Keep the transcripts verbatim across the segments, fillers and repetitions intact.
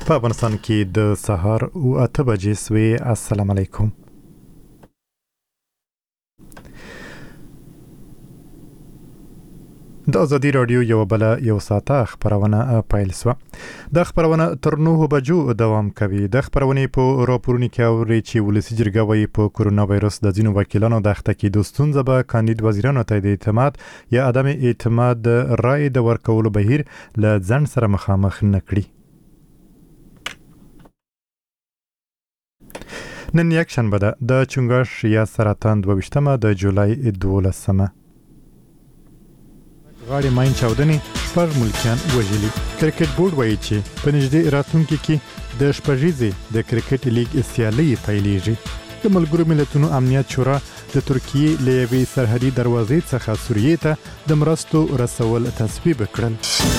په افغانستان کې د سهار او اته بجې سوي. السلام علیکم. د ازادي رادیو یو بل یو ساعته خبرونه پایل سو. د خبرونه تر نهه بجو دوام کوي. د خبرونه په راپورونو کې اوري چې ولسی جرګه وایي په کورونا وایرس د ځینو وکیلانو د اخته کېدو ستونزه به کاندید وزیرانو ته د اعتماد یا عدم اعتماد رای د ورکولو بهیر له ځن سره مخامخ نه کړي. نن یک شنبه ده د چنگاش یا سرطان دویشتمه د جولای دولسمه. غاړي ماین چاودنې شپږ ملکیان وژلي. کرکټ بورډ وایي چې په نږدې راتلونکي کې د شپږیزې د کرکټ لیګ سیالي پیلېږي. د ملګرو ملتونو امنیت شورا د ترکیې له یوې سرحدي دروازې څخه سوریې ته د مرستو رسول تصویب کړل.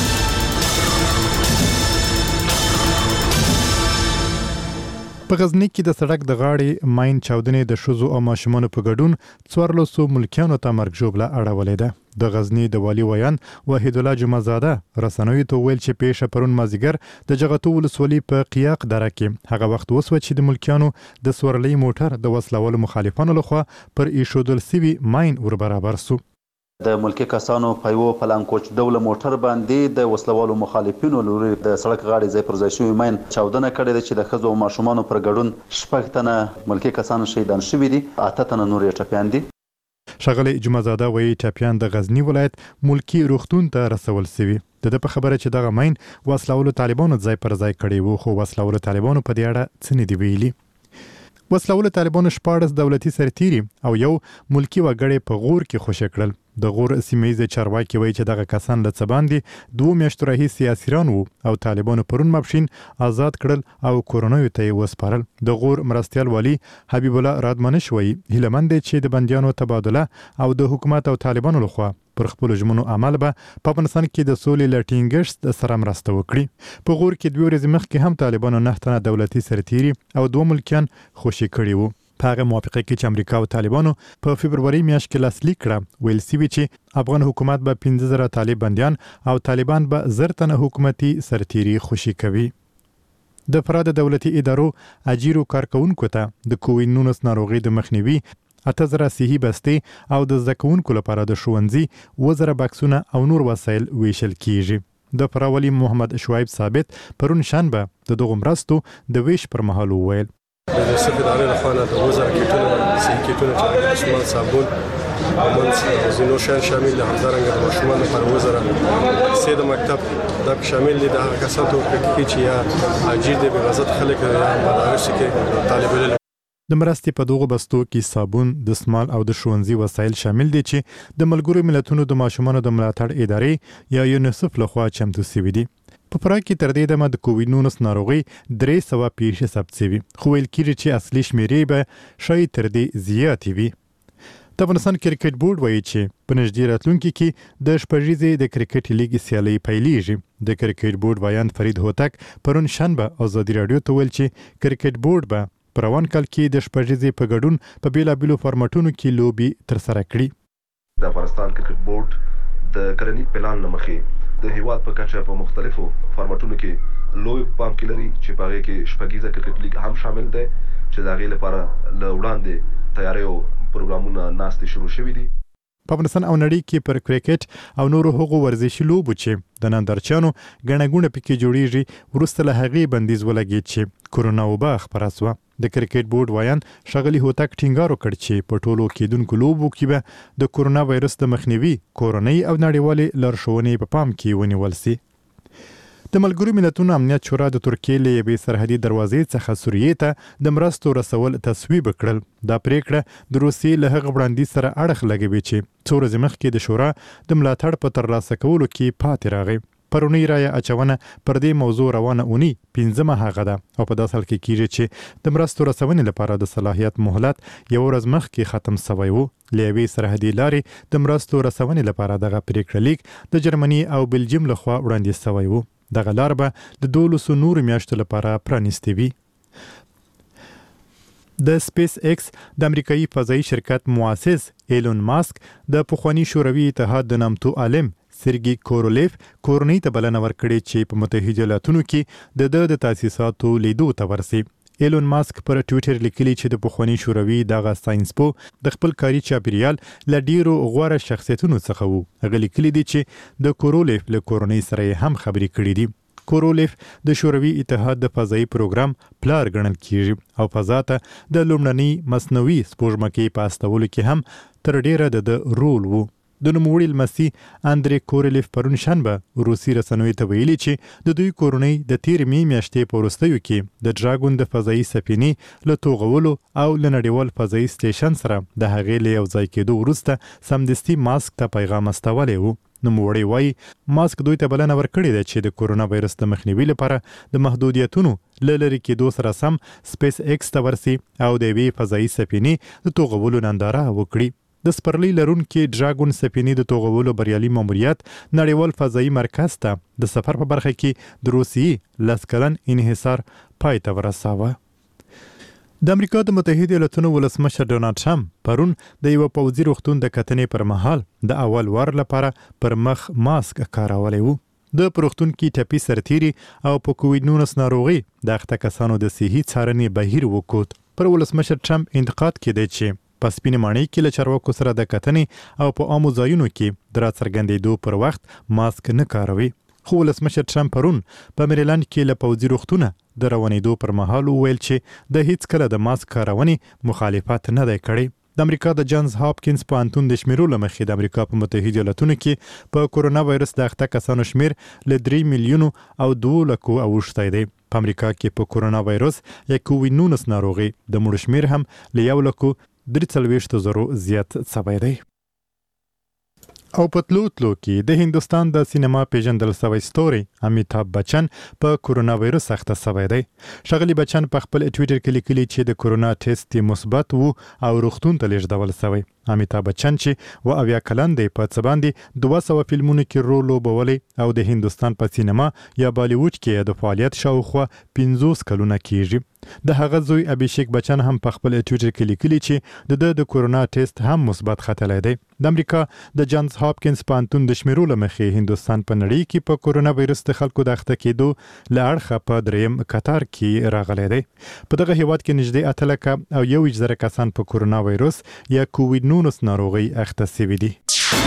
په غزنی کې د سړک د غاړې ماین چاودنې د ښځو او ماشومانو په ګډون څوارلسو ملکیانو ته مرګ ژوبله اړولې ده. د غزنی د والي ویان وحید الله جمعزاده رسنیو ته ویل چې پیښه پرون مازیګر د جغتو ولسوالۍ په قیاق دره کې هغه وخت وسوه چې د ملکیانو د سورلۍ موټر د وسلوالو مخالفانو لخوا پر ایښودل سوي ماین ور برابر سو. د ملکی کسانو په یو پلانکوچ ډول موټر باندې د وسلوالو مخالفینو لوري د سړک غاړې ځای پر ځای شوی ماین چاودنه کړې ده چې د ښځو او ماشومانو پر ګډون شپږ تنه ملکی کسان شهیدان شوي دي، اته تنه نور یې ټپیان دي. ښاغلی جمعزاده وایي ټپیان د غزنی ولایت ملکی روغتون ته رسول سوي. د ده په خبره چې دغه ماین وسلوالو طالبانو ځای پر ځای کړی وو، خو وسلوالو طالبانو په دې اړه څه نه دي ویلي. وسلوالو طالبانو شپاړس دولتي سرتیري او یو ملکی وګړی په غور کې خوشی کړل. د غور سیمه چارواکي وایي چې دغه کسان له څه باندې دوه میاشتو راهیسې اسیران وو او طالبانو پرون ماپښین آزاد کړل او کورونیو ته یې وسپارل. د غور مرستیال والی حبیب الله رادمنش وایي هیلهمند دی چې د بندیانو تبادله او د حکومت او طالبانو لخوا پر خپل ژمنو عمل به په افغانستان کې د سولې له ټینګښت سره مرسته وکړي. په غور کې دوه ورځې مخکې هم طالبانو نه تنه دولتي سرتیري او دوه ملکیان خوشي کړي وو. په هغه موافقه کې چې امریکا او طالبانو په فبروري میاشت کې لاسلیک کړه، ویل سوي چې افغان حکومت به پنځه زره طالب بندیان او طالبان به زر تنه حکومتي سرتیري خوشي کوي. د فراد دولتي ادارو اجیرو کارکونکو ته د کووډ نولس ناروغي د مخنیوي اته زره صحي بستې او د زده کوونکو لپاره د ښوونځي اووه زره بکسونه او نور وسایل ویشل کیږي. د فراولي محمد شعیب ثابت پرون شنبه د دغو مرستو د ویش پر مهال وویل د صف ادارې لخوا نه د اووه زره کیټونه صحي کیټونه چې دستمال صابون او منس او ځینو شیان شامل دي، همدارنګه د ماشومانو لپاره اووه زره پیسې د مکتب دا شامل دي. د هغه کسانو ته ورکړل چې یا حاجي دي بېغزت خلک یا مدارسو کې طالب علم. د مرستې په دغو بستو کې صابون، دستمال او د ښوونځي وسایل شامل دي چې د ملګرو ملتونو د ماشومانو د ملاتړ ادارې یا یونیسف لخوا چمتو شوي دي. په فراه کې تر دې دمه د کووډ نولس ناروغي درې سوه پیښې ثبت شوي، خو ویل کېږي چې اصلي شمېرې به ښایي تر دې زیاتې وي. د افغانستان کرکټ بورډ وایي چې په نږدې راتلونکي کې د شپږیزې د کرکټ لیګ سیالۍ پیلېږي. د کرکټ بورډ ویان فرید هوتک پرون شنبه ازادي راډیو ته ویل چې کرکټ بورډ به په روان کال کې د شپږیزې په ګډون په بېلابېلو فارمټونو کې لوبې ترسره کړي. د افغانستان کرکټ بورډ د کلني پلان له مخې د هیواد په کچه په مختلفو فارمټونو کې لوی پام کې لري چې په هغې کې شپږیزه کرکټ لیګ هم شامل دی چې د هغې لپاره له وړاندې تیاری او پروګرامونه ناستې شروع شوي دي. په افغانستان او نړۍ کې پر کرکټ او نورو هغو ورزشي لوبو چې د نندارچیانو ګڼه ګوڼه پکې جوړیږي وروسته له هغې بندیز ولګېد چې کورونا وبا خپره سوه. د کرکټ بورډ ویان ښاغلي هوتک ټینګار وکړ چې په ټولو کېدونکو لوبو کې به د کورونا وایرس د مخنیوي کورنۍ او نړیوالې لارښوونې په پام کې ونیول سي. د ملګرو ملتونو امنیت شورا د ترکیې له یوې سرحدي دروازې څخه سوریې ته د مرستو رسول تصویب کړل. دا پریکړه د روسیې له هغه وړاندیز سره اړخ لګوي چې څو ورځې مخکې د شورا د ملاتړ په ترلاسه کولو کې پاتې راغی. پرونی رایه اچونه پر دې موضوع روانه اونۍ پنځمه هغه ده او په داسې حال کې کېږي چې د مرستو رسونې لپاره د صلاحیت مهلت یو ورځ مخکې ختم سوی و. له یوې سرحدي لارې د مرستو رسونې لپاره دغه پریکړه لیک د جرمني او بلجیم لخوا وړاندیز سوی و. دغه لار به د دولسو نورو میاشتو لپاره پرانیستې وي. د سپیس ایکس د امریکایي فضایي شرکت مؤسس ایلون ماسک د پخوانی شوروي اتحاد د نامتو عالم سرګي کورولیف کورنۍ ته بلنه ورکړې چې په متحده ایالاتونو کې د د تاسیساتو لیدو ته ورسي. ایلون ماسک پر ټوئیټر لیکلی چې د پخوانی شوروي دغه ساينسپو د خپل کاري چاپیریال ل ډیرو غوړه شخصیتونو څخه وو. هغه لیکلی دی چې د کورولیف له کورنۍ سره هم خبرې کړې دي. کورولیف د شوروي اتحاد د فضایي پروګرام پلار ګڼل کیږي او فضا ته د لومړنۍ مصنوعي سپوږمکۍ په استولو کې هم تر ډیره د رول وو. د نوموړي لمسی اندرې کورولیف پرون شنبه روسي رسنیو ته ویلي چې د دوی کورنۍ د تیر می میاشتې په وروستیو کې د ډراګون د فضایي سفینې له توغولو او له نړیوال فضایي سټیشن سره د هغې له یو ځای کېدو وروسته سمدستي ماسک ته پیغام استولی وو. نوموړی وایي ماسک دوی ته بلنه ورکړې ده چې د کورونا وایرس د مخنیوي لپاره د محدودیتونو له لرې کېدو سره سم سپیس ایکس ته ورسي او د یوې فضایي سفینې د توغولو ننداره وکړي. د سپرلی لرونکي ډراګون سفینې د توغولو بریالي ماموریت نړیوال فضایي مرکز ته د سفر په برخه کې د روسیې لس کلن انحصار پای ته ورساوه. د امریکا د متحده ایالاتونو ولسمشر ډونالد ټرمپ پرون د یو پوځي روغتون د کتنې پر مهال د اول وار لپاره پر مخ ماسک کارولی وو. د پروختون کې ټپي سرتيري او په کووډ نولس ناروغي د اخته کسانو د صحي څارنې بهیر وکوت. پر ولسمشر ټرمپ انتقاد کړي چې په سپینې ماڼۍ کې له چارواکو سره د کتنې او په عامو ځایونو کې د راڅرګندېدو پر وخت ماسک نه کاروي. خو ولسمشر ټرمپ پرون په میریلند کې له پوځي روغتونه د روانېدو پر مهال وویل چې د هیڅ کله د ماسک کارونې مخالفت نه دی کړی. د امریکا د جانز هاپکینز پوهنتون د شمیرو له مخې د امریکا په متحده ایالاتونو کې په کورونا وایرس د اخته کسانو شمیر له درې میلیونو او دوه لکو اوښتی دی. په امریکا کې په کورونا وایرس یا کووډ نولس ناروغي د مړو شمیر هم له یو لکو درې څلوېښت زرو زیات شوی دی. او په تلو تلو کې د هندوستان د سینما پیژندل شوی ستوري امیتاب بچن په کورونا وایرس اخته شوی دی. ښاغلي بچن په خپل ټوئیټر کې لیکلي چې د کورونا ټیسټ مثبت وو او روغتون ته لیږدول شوی. امیتاب بچن چې و اویا کلن دی په څه باندې دوه سوه فلمونو کې رول لوبولی او د هندوستان په سینما یا بالیووډ کې د فعالیت شاوخوا پنځوس کلونه کیږي. د هغه زوی ابیشیک بچن هم په خپل ټوئیټر کې لیکلي چې د د کورونا ټیسټ هم مثبت ختلی دی. د امریکا د جانز هاپکینز پوهنتون د شمیرو له مخې هندوستان په نړۍ کې په کورونا وایرس د خلکو د اخته کېدو له اړخه په دریم قطار کې راغلی دی. په دغه هیواد کې نږدې اته لکه او یو ویشت زره کسان په کورونا وایرس یا کووډ نولس ناروغۍ اخته شوي دي.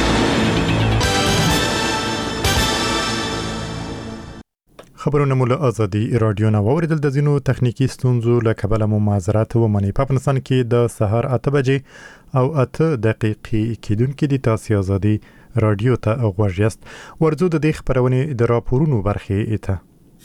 خبرونه مو له ازادي رادیو نه واوریدل. د ځینو تخنیکی ستونزو له کبله مو معذرت ومنئ. په افغانستان کې د سهار اته بجې او اته دقیقې کېدونکې د تاسو ازادي رادیو ته غوږ یاست. ورځو د دې خبرونې د راپورونو برخې ته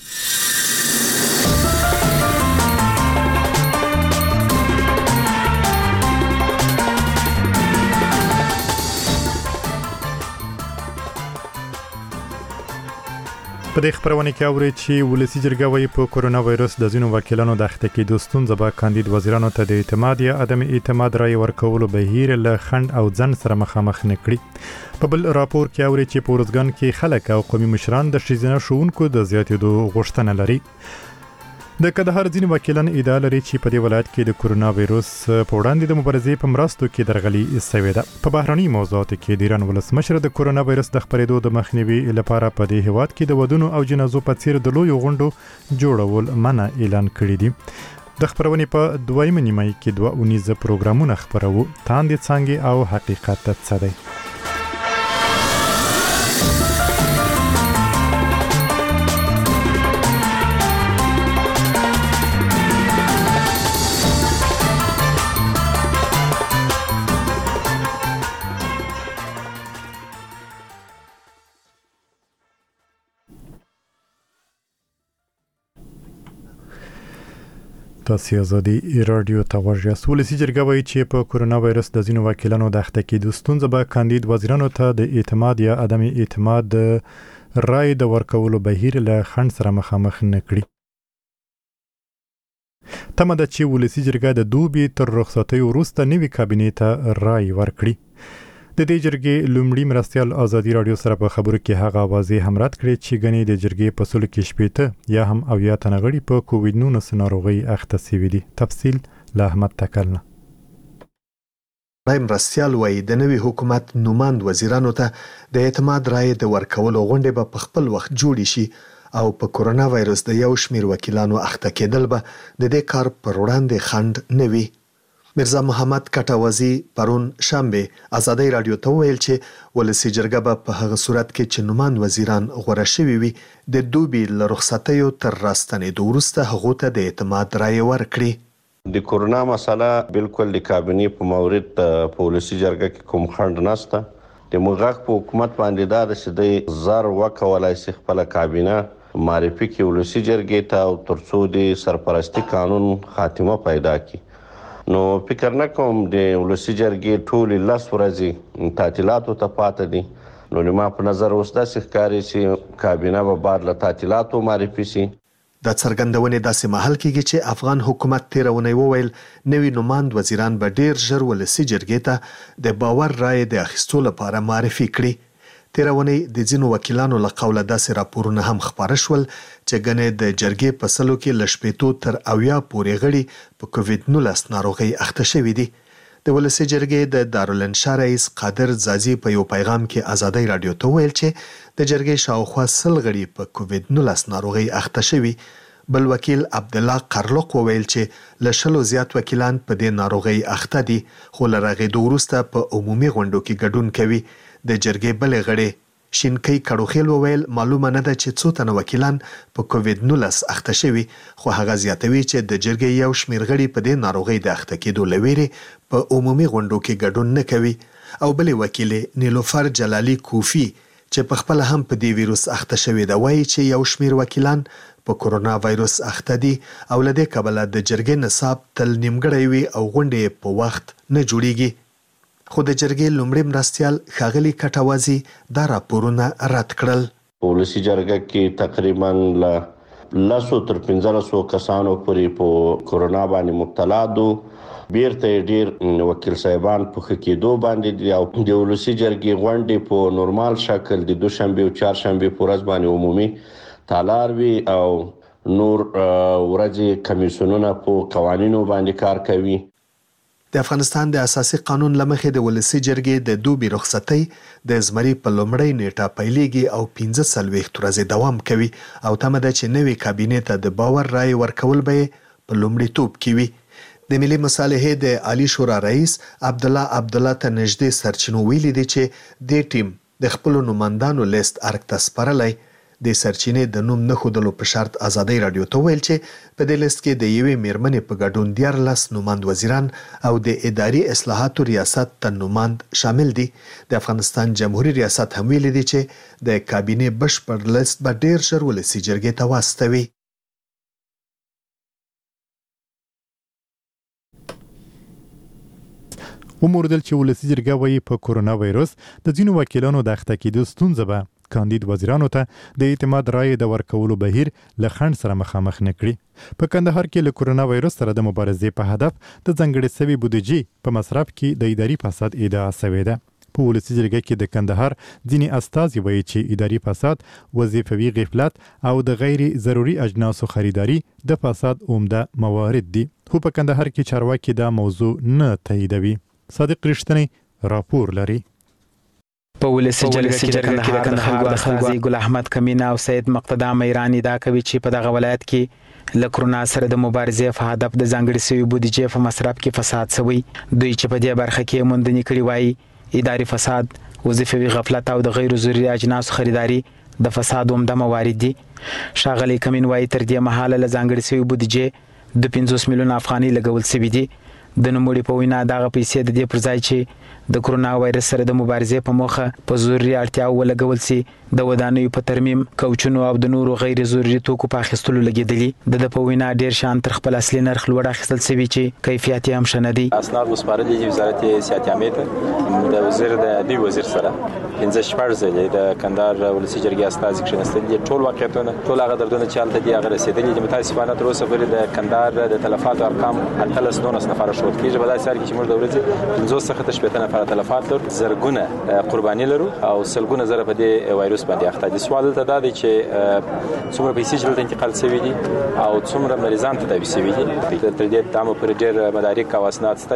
په دې خبرونه کې اوري چې ولسی جرګه وايي په کورونا وایرس د ځینو وکیلانو د اخته کېدو ستونزه به کاندید وزیرانو ته د اعتماد یا عدم اعتماد رای ورکولو بهیر له خند او ځن سره مخامخ نه کړي. په بل راپور کې اوري چې په ورځګان کې خلک او قومي مشران د ښځینه ښوونکو د زیاتېدو غوښتنه لري. د کندهار ځینې وکیلان ادعا لري چې په دې ولایت کې د کورونا وایرس په وړاندې د مبارزې په مرستو کې درغلي شوې ده. په بهرني موضوعاتو کې د ایران ولسمشر د کورونا وایرس د خپرېدو د مخنیوي لپاره په دې هیواد کې د ودونو او جنازو په څیر د لویو غونډو جوړول منع اعلان کړی دي. د خبرونې په دویمه نیمایي کې دوه اونیزه پروګرامونه خپرو. تاندې څانګې او حقیقت څه دی؟ تاسو ازادي رادیو ته غوږ یاست. ولسی جرګه وايي چې په کورونا وایرس د ځینو وکیلانو د اخته کېدو ستونزه به کاندید وزیرانو ته د اعتماد یا عدم اعتماد رای د ورکولو بهیر له خنډ سره مخامخ نه کړي. تمه ده چې ولسی جرګه د دوبي تر رخصتۍ وروسته نوي کابینې ته رای ورکړي. د دې جرګې لومړي مرستیال ازادي رادیو سره په خبرو کې هغه واضح هم رد کړی چې ګنې د جرګې په سلو کې شپېته یا هم اویا تنه غړي په کووډ نولس ناروغۍ اخته شوي دي. تفصیل له احمد تکل نه. رایم مرستیال وایي د نوي حکومت نوماند وزیرانو ته د اعتماد رایې د ورکولو غونډې به په خپل وخت جوړې شي او په کورونا وایرس د یو شمېر وکیلانو اخته کېدل به د دې کار پر وړاندې خنډ نه وي. میرزا محمد کټاوازي پرون شنبه ازادۍ راډیو ته وویل چې ولسي جرګه به په هغه صورت کې چې نوماند وزیران غوره شوي وي د دوبي له رخصتیو تر راستنېدو وروسته هغو ته د اعتماد رایې ورکړي. د کورونا مسله بالکل د کابینې په مورد په ولسي جرګه کې کوم خنډ نشته. د موږ په حکومت باندې دا د چې زر وکولای شي خپل کابینه معرفي کړي ولسي جرګې ته او ترڅو د سرپرستي قانون خاتمه پیدا کړي. نو فکر نه کوم د ولسي جرګې ټول لس ورځې تعطیلاتو ته پاتې دي. نو ما په نظر اوس داسې ښکاري چې کابینه به بعد له تعطیلاتو معرفي شي. دا څرګندونې داسې مهال کېږي چې افغان حکومت تېره اونۍ وویل نوي نوماند وزیران به ډېر ژر ولسي جرګې ته د باور رایې د اخیستو لپاره معرفي کړي. تېره اونۍ د ځینو وکیلانو له قوله داسې راپورونه هم خپاره شول چې ګنې د جرګې په سلو کې له شپېتو تر اویا پورې غړي په کوویډ نولس ناروغۍ اخته شوي دي. د ولسي جرګې د دارالانشا رئیس قادر زازي په یو پیغام کې ازادۍ راډیو ته وویل چې د جرګې شاوخوا سل غړي په کوویډ نولس ناروغۍ اخته شوي. بل وکیل عبدالله قرلق وویل چې له شلو زیات وکیلان په دې ناروغۍ اخته دي خو له رغېدو وروسته په عمومي غونډو کې ګډون کوي. د جرګې بلې غړې شینکۍ کړوخیل وویل معلومه نه ده چې څو تنه وکیلان په کوویډ نولس اخته شوي خو هغه زیاتوي چې د جرګې یو شمېر غړي په دې ناروغۍ د اخته کېدو له ویرې په عمومي غونډو کې ګډون نه کوي. او بلې وکیلې نیلوفر جلالي کوفي چې په خپل هم په دې ویروس اخته شوي ده وایي چې یو شمېر وکیلان په کورونا وایرس اخته دي او له دې کبله د جرګې نصاب تل نیمګړی وي او غونډې په وخت نه جوړیږي. خو د جرګې لومړی مرستیال ښاغلي کټاوازي دا راپورونه رد کړل. په ولسي جرګه کې تقریبا له لسو تر پنځلسو کسانو پورې په کورونا باندې مبتلا دو. بیرته ډیر وکیل صاحبان په ښه کېدو باندې دي او د ولسي جرګې غونډې په نورمال شکل د دوشنبه او چهارشنبه په ورځ باندې عمومي تالار وي او نور ورځې کمیسیونونه په قوانینو باندې کار کوي. د افغانستان د اساسي قانون لمخې د ولسي جرګې د دوبي رخصتۍ د زمري په لومړۍ نیټه پیلېږي او پنځه څلوېښت ورځې دوام کوي او تمه ده چې نوې کابینې ته د باور رایې ورکول به په لومړیتوب کې وي. د ملي مصالحې د عالی شورا رئیس عبدالله عبدالله ته نږدې سرچینو ویلي دي چې دې ټیم د خپلو نوماندانو لیست ارګ ته سپارلی. د سرچینې د نوم نه ښودلو په شرط ازادۍ راډیو ته ویل چې په دې لیست کې د یوې میرمنې په ګډون دیارلس نوماند وزیران او د اداري اصلاحاتو ریاست ته نوماند شامل دي. د افغانستان جمهوریت ریاست هم ویلي دي چې د کابینې بشپړ لیست به ډیر ژر ولسي جرګې ته واستوي. وموردل چې ولسي جرګه وایي په کورونا وایرس د ځینو وکیلانو د اخته کېدو ستونزه به کاندید وزیرانو ته د اعتماد رایې د ورکولو بهیر له خنډ سره مخامخ نه کړي. په کندهار کې له کورونا وایرس سره د مبارزې په هدف د ځانګړې شوې بودیجې په مصرف کې د اداري فساد ادعا شوې ده. په ولسي جرګه کې د کندهار ځینې استازي وایي چې اداري فساد، وظیفوي غفلت او د غیر ضروري اجناسو خریداري د فساد عمده موارد دي. خو په کندهار کې چارواکي دا موضوع نه تاییدوي. صادق رښتینی راپور لري. په ولسي جرګه کې د کندهار د خلکو ګل احمد کمینه او سید مقتدا میرانی دا کوي چې په دغه ولایت کې له کرونا سره د مبارزې په هدف د ځانګړې شوې بودیجې په مصرف کې فساد شوی. دوی چې په دې برخه کې موندنې کړي وایي اداري فساد، وظیفوي غفلت او د غیر ضروري اجناسو خریداري د فساد عمده موارد دي. ښاغلی کمین وایي تر دې مهاله له ځانګړې شوې بودیجې د پنځوس میلیون افغانۍ لګول شوي دي. د نوموړي په وینا دغه پیسې د دې پر ځای چې د کرونا وایرس سره د مبارزې په موخه په ضروري اړتیاو ولګول سي د ودانیو په ترمیم، کوچونو او د نورو غیر ضروري توکو په اخیستلو لګېدلي. د په وینا ډیر شان تر خپل اصلي نرخ لوړ اخیستل شوي چې کیفیت یې هم ښه نه دي. اسناد وسپارلي دي وزارت صحت عامه ته د وزیر د دی وزیر سره پنځه شپږ ځلې د کندهار ولسي جرګې استازي کښېنستل دي. ټول واقعیتونه ټول هغه دردونه چې هلته دي هغه رسېدلي دي. متاسفانه تر اوسه پورې د کندهار د تلفاتو ارقام اتلس نولس نفره ښود کېږي. په داسې حال کې چې موږ د ورځې پنځوس څخه تر شپېته نفره تلفات لرو، زرګونه قرباني لرو او سلګونه زره په دې وایروس باندې اخته دي. سوال ته دا دی چې څومره پیسې چې دلته انتقال شوي دي او څومره مریضان تداوي شوي دي. تر دې تمام پر ډېر مدارک او اسناد شته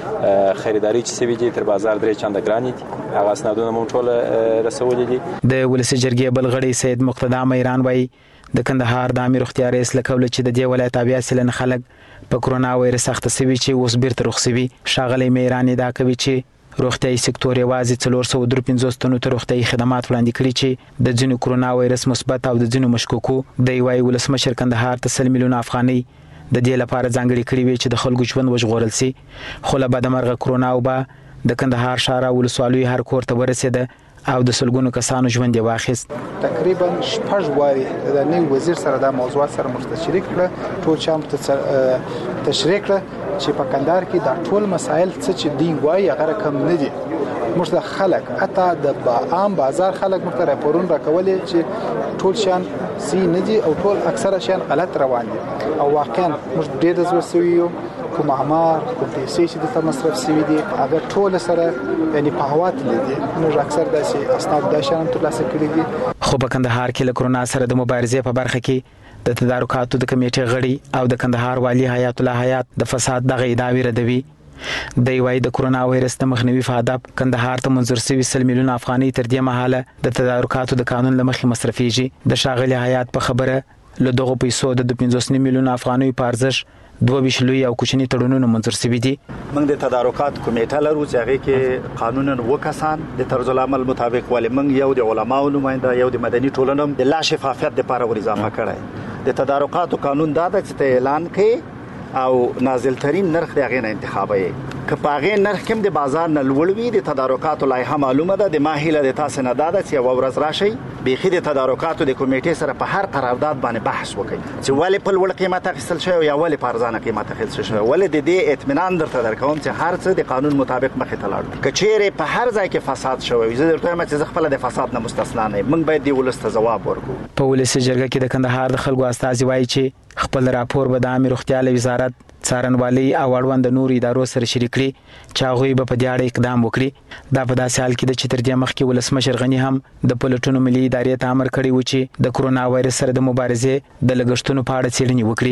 چې خریداري چې شوي دي تر بازار درې چنده ګرانې دي. هغه اسنادونه مونږ ټول رسولي دي. د ولسي جرګې بل غړي سید مقتدا میران وایي د کندهار د عامه روغتیا رئیس لکول چې د دې ولایت بیا سلن خلک په کرونا وایرس اخته شوي چې اوس بیرته رخصوي. ښاغلی میران دا کوي چې روغتیايي سکتور یوازې څلور سوه درې پنځوس تنو ته روغتیايي خدمات وړاندې کړي چې د ځینو کرونا وایرس مثبت او د ځینو مشکوکو. دی وايي ولسمشر کندهار ته سل میلیونه افغانۍ د دې لپاره ځانګړي کړي وي چې د خلکو ژوند وژغورل شي. خو له بدمرغه کرونا وبا د کندهار ښار او ولسوالیو هر کور ته ورسېده او د سلګونو کسانو ژوند یې واخیست. تقریبا شپږ واري د نوي وزیر سره د موضوعات سره موږ شریک کړه، ټول شام ته تشریح کړه چې په کندهار کې دا ټول مسایل څه چې دی وایي هغه کم نه دي. موږ د خلک اته د عام بازار خلک موږ ته راپورونه راکولې چې ټول شان سي نه دي او ټول اکثره شان غلط روان دي او واقعا موږ ډېر د زړه سویو کوم اعمار کوم پیسې چې د مصرف شوي دي هغه ټول سره یعنی په هوا تللي دي. موږ اکثر داسې اسناد دا شان ترلاسه کړي دي. خو په کندهار کې له کرونا سره د مبارزې په برخه کې د تدارکاتو د کمیټې غړي او د کندهار والی حیات الله حیات د فساد دغه ادعاوې ردوي. دی وايي د کرونا وایرس د مخنیوي په هدف کندهار ته منظور شوي سل میلیونه افغانۍ تر دې مهاله د تدارکاتو د قانون له مخې مصرفېږي. د ښاغلي حیات په خبره له دغو پیسو د پنځوس میلیونه افغانیو په ارزښت دوه ویشت لوی او کوچني تړونونه منظور شوي دي. موږ د تدارکات کمیټه لرو چې هغه کې قانونا وکسان د طرز العمل مطابق ولې موږ یو د علماو نماینده یو د مدني ټولنې د لا شفافیت لپاره ور اضافه کړای. د تدارکاتو قانون دا د چې اعلان کې او نازل ترين نرخ د غین انتخابي که پاغه نرخ کوم د بازار نه لوړوي د تدارکاتو لایحه معلومه ده. د ماهیله د تاسو نه داده چې ورځ راشي بيخي د تدارکاتو د کمیټې سره په هر قرارداد باندې بحث وکړي چې ولې په لوړ قیمت اخیستل شوی یا ولې په ارزانه قیمت اخیستل شوی، ولې د دې اطمینان درته درکوم چې هر څه د قانون مطابق مخې ته لاړ. کچېره په هر ځای کې فساد شوی زه درته وایم چې خپل د فساد نه مستثنا نه، موږ باید دی ولست جواب ورکړو. په ولسي جرګه کې د کندهار د خلکو استازي وایي چې خپل راپور به د عامه روغتیا وزارت څارنوالي او اړوند نور ادارو سره شریک کړي چې هغوی به په دې اړه اقدام وکړي. دا په داسې حال کې ده چې تر دې مخکې ولسمشر غني هم د پلټونو ملي ادارې ته امر کړی و چې د کرونا وایرس سره د مبارزې د لګښتونو په اړه څېړنې وکړي.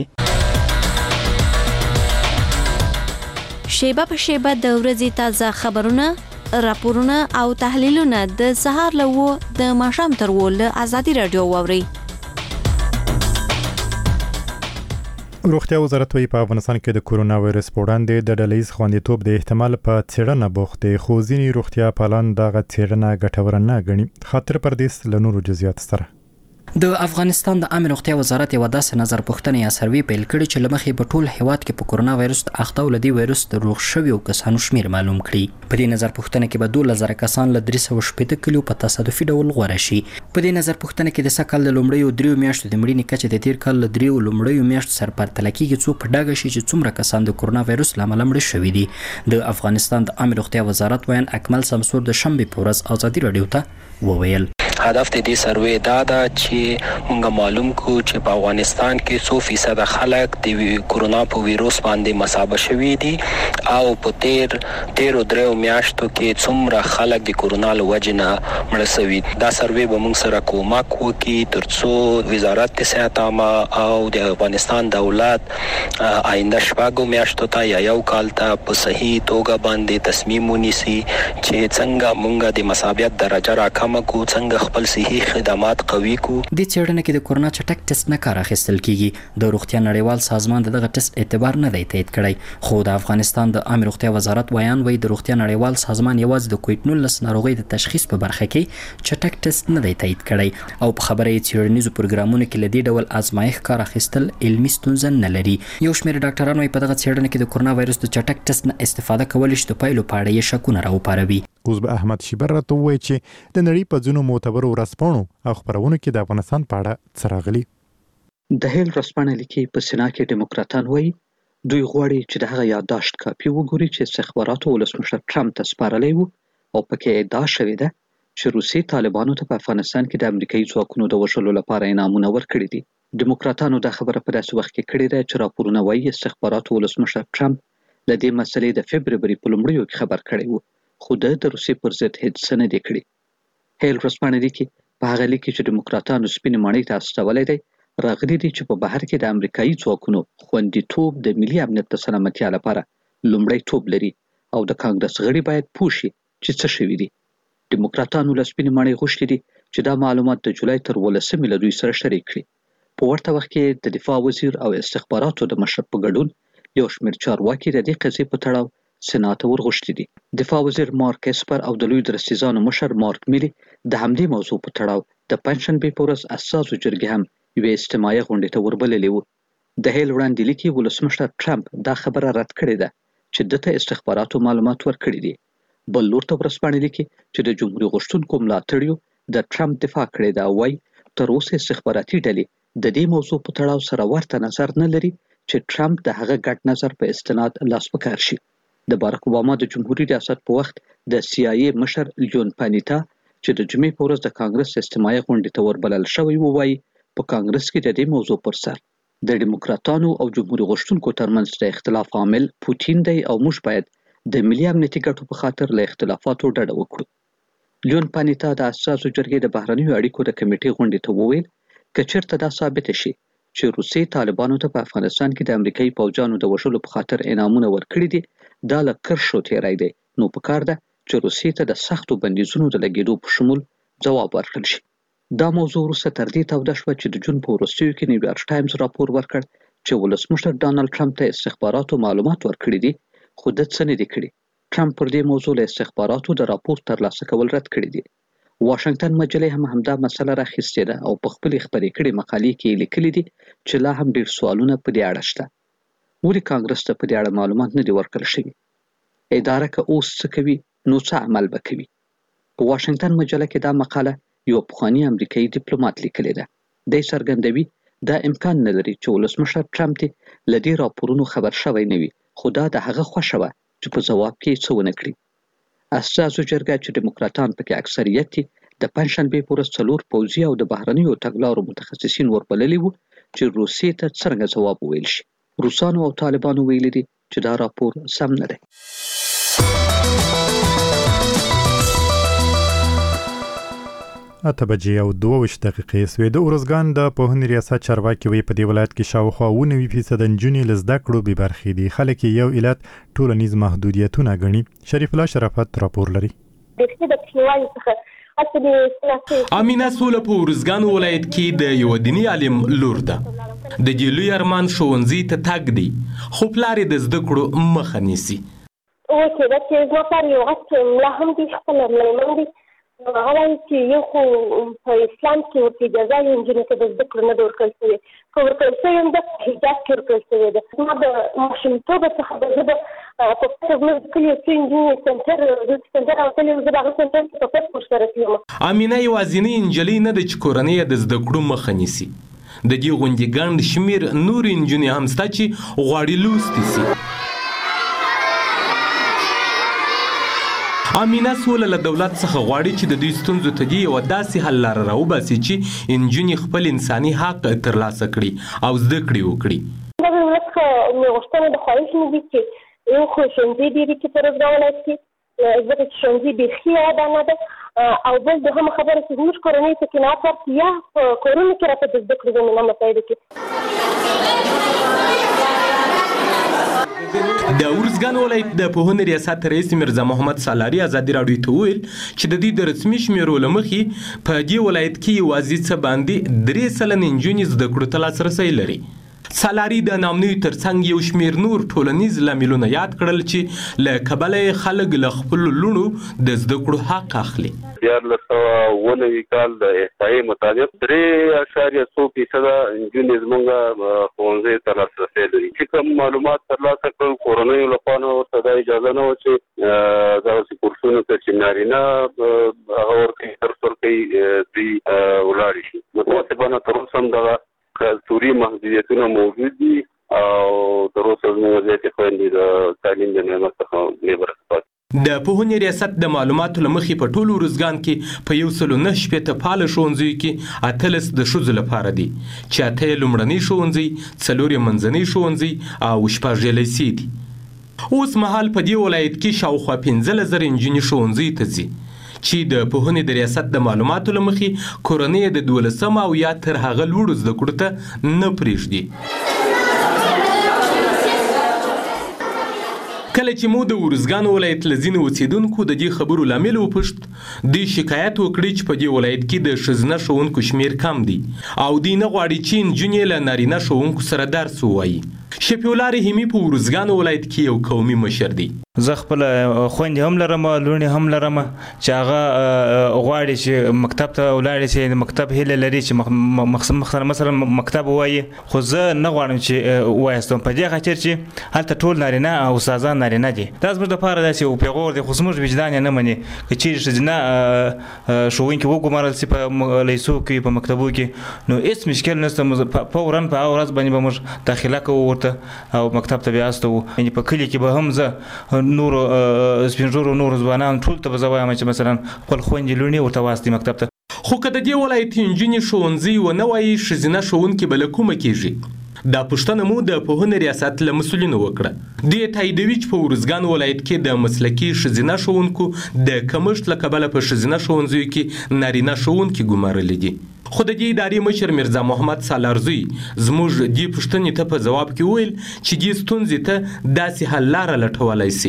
شیبه په شیبه د ورځې تازه خبرونه، راپورونه او تحلیلونه د سهار له و د ماښام تر و له ازادي رادیو واورئ. روغتیا وزارت وايي په افغانستان کې د کرونا وایرس په وړاندې د ډلهیز خوندیتوب د احتمال په څېړنه بوخت دی، خو ځینې روغتیا پالان دغه څېړنه ګټوره نه ګڼي. خاطر پردیس له نورو جزئیات سره د افغانستان د عامه روغتیا وزارت یو داسې نظر پوښتنه یا سروي پیل کړی چې لمخې په ټول هیواد کې په کرونا وایرس اخته ولدي وایرس د روغ شویو کسانو شمیر معلوم کړي. په دې نظر پوښتنه کې به دوه زره کسان له درې سوه شپږ کلیو په تصادفي ډول غوړه شي. په دې نظر پوښتنه کې د سکل د لومړیو دریو میاشتو د مړینې کچه د تیر کال له دریو لومړیو میاشتو سره پرتله کېږي، څو په ډاګه شي چې څومره کسان د کرونا وایرس له امله مړه شوي دي. د افغانستان د عامه روغتیا وزارت وایي اکمل سمسور د شنبې په ورځ ازادي رادیو ته وویل هدف د دې سروې دا ده چې موږ معلوم کو چې په افغانستان کې څو فیصد خلک د کرونا په وایرس باندې مصاب شوي دي او په تیر تیر درو میاشتو کې څومره خلک د کرونا له وجې نه مړه شوي. دا سروې به موږ سره کومک وکړي ترڅو وزارت صحت عامه او د افغانستان دولت آینده شپږو میاشتو ته یا یو کال ته په صحیح توګه باندې تصمیم ونیسي چې څنګه موږ د مصابیت درجه راکمه کو، څنګه خپل صحي خدمات قوي کو. د څېړنې کې د کرونا چټک ټیسټ نه کار اخیستل کیږي. د روغتیا نړیوال سازمان دغه ټیسټ اعتبار نه دی تایید کړی، خو د افغانستان د عامه روغتیا وزارت ویان وایي د روغتیا نړیوال سازمان یوازې د کووډ نولس ناروغۍ د تشخیص په برخه کې چټک ټیسټ نه دی تایید کړی او په خبره یې څېړنیزو پروګرامونو کې له دې ډول آزمایښت کار اخیستل علمي ستونزه نه لري. یو شمېر ډاکټران وايي په دغه څېړنه کې د کرونا وایرس د چټک ټیسټ نه استفاده کول چې د پایلو په اړه یې شکونه راوپاروي. اوس به احمد شیبر راته ووایي چې د نړۍ په ځینو معتبرو ورځپاڼو او خپرونو کې د افغانستان په اړه څه راغلي. د هیل ورځپاڼه لیکي په سنا کې ډیموکراتان وایي دوی غواړي چې د هغه یادداشت کاپي وګوري چې استخباراتو ولسمشر ټرمپ ته سپارلی و او پکې ادعا شوې ده چې روسي طالبانو ته په افغانستان کې د امریکایي ځواکونو د وژلو لپاره انعامونه ورکړي دي. ډیموکراتانو دا خبره په داسې وخت کې کړې ده چې راپورونه وایي استخباراتو ولسمشر ټرمپ له دې مسلې د فبروري په لومړیو کې خبر کړی و، خو د روسیې پر ضد هیڅ څه نه دي کړي. هیل ورځپاڼه لیکي په هغه لیک کې چې دیموکراتانو سپینې ماڼۍ ته استولی دی راغلي دي چې په بهر کې د امریکایي ځواکونو خوندیتوب د ملي امنیت د سلامتیا لپاره لومړی توب لري او د کانګرس غړي باید پوه شي چې څه شوي دي. دیموکراتانو له سپینې ماڼۍ غوښتي دي چې دا معلومات د جولای تر ولسمې له دوی سره شریک کړي. په ورته وخت کې د دفاع وزیر او استخباراتو د مشر په ګډون یو شمېر چارواکي د دې قضیې په تړاو سېنات ته ورغوښتي دي. دفاع وزیر مارک اسپر او د لوی درستیزانو مشر مارک میلي د همدې موضوع په تړاو د پنجشنبې په ورځ اساسو جرګې هم یوې اجتماعي غونډې ته وربللي وو. د هیل وړاندې لیکي ولسمشر ټرمپ دا خبره رد کړې ده چې دته استخباراتو معلومات ورکړي دي. بل لور ته ورځپاڼې لیکي چې د جمهوریت غوښتونکو ملاتړیو د ټرمپ دفاع کړې ده او وایي تر اوسه استخباراتي ډلې د دې موضوع په تړاو سره ورته نظر نه لري چې ټرمپ د هغه ګډ نظر په استناد لاس په کار شي. د باراک اوباما د جمهوریت ریاست په وخت د سی آی ای مشر لیون پانیتا چې د جمعې په ورځ د کانګرس اجتماعي غونډې ته وربلل شوی و وایي په کانګرس کې د دې موضوع پر سر د دیموکراتانو او جمهوریت غوښتونکو ترمنځ د اختلاف عامل پوتین دی او موږ باید د ملي امنیتي ګټو په خاطر له اختلافاتو ډډه وکړو. لیون پانیتا د اساسو جرګې د بهرنیو اړیکو د کمیټې غونډې ته وویل که چېرته دا ثابته شي چې روسیې طالبانو ته په افغانستان کې د امریکایي پوځیانو د وژلو په خاطر انعامونه ورکړي دي دا له کرښو تېری دی نو پکار ده چې روسیې ته د سختو بندیزونو د لګېدو په شمول ځواب ورکړل شي. دا موضوع وروسته تر دې توده شوه چې د جون په وروستیو کې نیویارک ټایمز راپور ورکړ چې ولسمشر ډانلډ ټرمپ ته استخباراتو معلومات ورکړي دي خو ده څه نه دي کړي. ټرمپ پر دې موضوع له استخباراتو د راپور ترلاسه کول رد کړي دي. واشنگټن مجلې هم همدا مسله راخیستې ده او په خپلې خپرې کړې مقالې کې لیکلي دي چې لا هم ډېر سوالونه په دې اړه شته. ولې کانګرس ته په دې اړه معلومات نه دي ورکړل شوي؟ اداره که اوس څه کوي نو څه عمل به کوي؟ په واشنگټن مجله کې دا مقاله یو پخواني امریکایي ډیپلوماټ لیکلې ده. دی څرګندوي دا امکان نه لري چې ولسمشر ټرمپ دې له دې راپورونو خبر شوی نه وي خو دا د هغه خوښه وه چې په ځواب کې یې څه ونه کړي. اساسو جرګه چې دیموکراتان پکې اکثریت دي د پنجشنبې په ورځ څلور پوځي او د بهرنیو تګلارو متخصصین وربللي وو چې روسیې ته څرنګه ځواب وویل شي. روسانو او طالبانو ویلي دي چې دا راپور سم نه دی. اته بجې او دوه ویشت دقیقې سوې. د ارزګان د پوهنې ریاست چارواکي وایي په دې ولایت کې شاوخوا اوه نوي فیصده نجونې له زده کړو بې برخې دي. خلک یې یو علت ټولنیز محدودیتونه ګڼي. شریف الله شرافت راپور لري. امینه سوله په ارزګان ولایت کې د یو دیني عالم لور ده. د دې لوی ارمان ښوونځي ته تګ دی خو پلار یې د زده کړو مخه نیسي. اوکې دا چې زما پلار یو غټ ملا هم دی خپله مېرمن دی هغه وایي چې یو خو په اسلام کې ورته اجازه یې نجونې ته د زده کړو نه ده ورکړل شوې که ورکړل شوې هم ده په حجاب کې ورکړل شوې ده. زما د ماشومتوبه څخه به زه به په پټه زموږ د کلي یو څو نجونې سنټر دلته سنټر راوتلې وم زه به هغه سنټر کې په پټ ورسره تلم. امینه یوازینۍ نجلۍ نه ده چې کورنۍ یې د زده کړو مخه نیسي. د دې غونډې ګڼ شمېر نورې نجونې هم شته چې غواړي لوستې سي. امینه سوله له دولت څخه غواړي چې د دوی ستونزو ته دې یوه داسې حل لاره راوباسي چې نجونې خپل انساني حق ترلاسه کړي او زده کړې وکړي. دا د دولت څخه مې غوښتنه د خواهش مې دي چې یو خو ښوونځي ډېرې کې په ارزګان ولایت کې ځکه چې ښوونځي بیخي ودانه ده او بل دوهمه خبره چې زموږ کورنۍ ته قناعت ورکړي یا په کورونو کې راته د زده کړې زمینه مساعده کړي. د ارزګان ولایت د پوهنې ریاست رئیس میرزا محمد سالاري ازادي راډیو ته وویل چې د دې د رسمي شمیرو له مخې په دې ولایت کې یوازې څه باندې درې سلنې نجونې زده کړو ته لاسرسی لري. سالاري د نامنیو ترڅنګ یو شمېر نور ټولنیز لاملونه یاد کړل چې له کبله یې خلک له خپلو لوڼو د زده کړو حق اخلي. دیارلس سوه اووه نوي کال د احصایې مطابق درې اعشاریه څو فیصده نجونې زموږ ښوونځیو ته لاسرسی لري. چې کوم معلومات ترلاسه کړل کورنیو لخوا نه ورته دا اجازه نه وه چې دغسې کورسونو ته چې نارینه هغه ورکوي درس ورکوي دوی ولاړې شي. متاسفانه تر اوسه هم دغه کلتوري محدودیتونه موجود دي او تر اوسه زموږ وضعیت خویندې د تعلیم د نعمت څخه بې برخې پاتې. د پوهنې ریاست د معلوماتو له مخې په ټول ارزګان کې په یو سلو نهه شپېته فعاله ښوونځیو کې اتلس د ښځو لپاره دي چې اته یې لومړني ښوونځي، څلور یې منځني ښوونځي او شپږ یې لیسې دي. اوس مهال په دې ولایت کې شاوخوا پنځلس زره نجونې ښوونځي ته ځي چې د پوهنې د ریاست د معلوماتو له مخې کورنۍ د دولسم او یا تر هغه لوړو زده کړو ته نه پرېږدي. کله چې مو د ارزګان ولایت له ځینو اوسېدونکو د دې خبرو لامل وپوښت دوی شکایت وکړي چې په دې ولایت کې د ښځینه ښوونکو شمیر کم دی او دوی نه غواړي چې نجونې له نارینه ښوونکو سره درس ووایي. شفیع الله رحیمي په ارزګان ولایت کې یو قومي مشر دی. زه خپل خویندې هم لرم لوڼې هم لرم چې هغه غواړي چې مکتب ته ولاړې چې مکتب هیله لري چې مثلا مکتب ووایي خو زه نه غواړم چې ووایستم په دې خاطر چې هلته ټول نارینه او استادان نارینه دي. دا زموږ دپاره داسې یو پیغور دی خو زموږ وجدان یې نه مني که چیرې ښځینه ښوونکي وګمارل شي په لیسو کې په مکتبو کې نو هېڅ مشکل نشته فوراً په هغه ورځ باندې به موږ داخله کوو ورته او مکتب ته بیا استوو. یعنې په کلي کې به هم زه نورو سپین ږیرو نورو ځوانانو ټول ته به زه وایم چې مثلا خپل خویندې لوڼې ورته واستوي مکتب ته. خو که د دې ولایت نجونې ښوونځي ونه وایي ښځینه ښوونکي به له کومه کېږي؟ دا پوښتنه مو د پوهنې ریاست له مسؤلینو وکړه. دوی تاییدوي چې په ارزګان ولایت کې د مسلکي ښځینه ښوونکو د کمښت له کبله په ښځینه ښوونځیو کې نارینه ښوونکي ګمارلي دي. خو د دې ادارې مشر میرزا محمد سالارزوی زموږ دې پوښتنې ته په ځواب کې وویل چې دې ستونزې ته داسې حل لاره لټولی سي.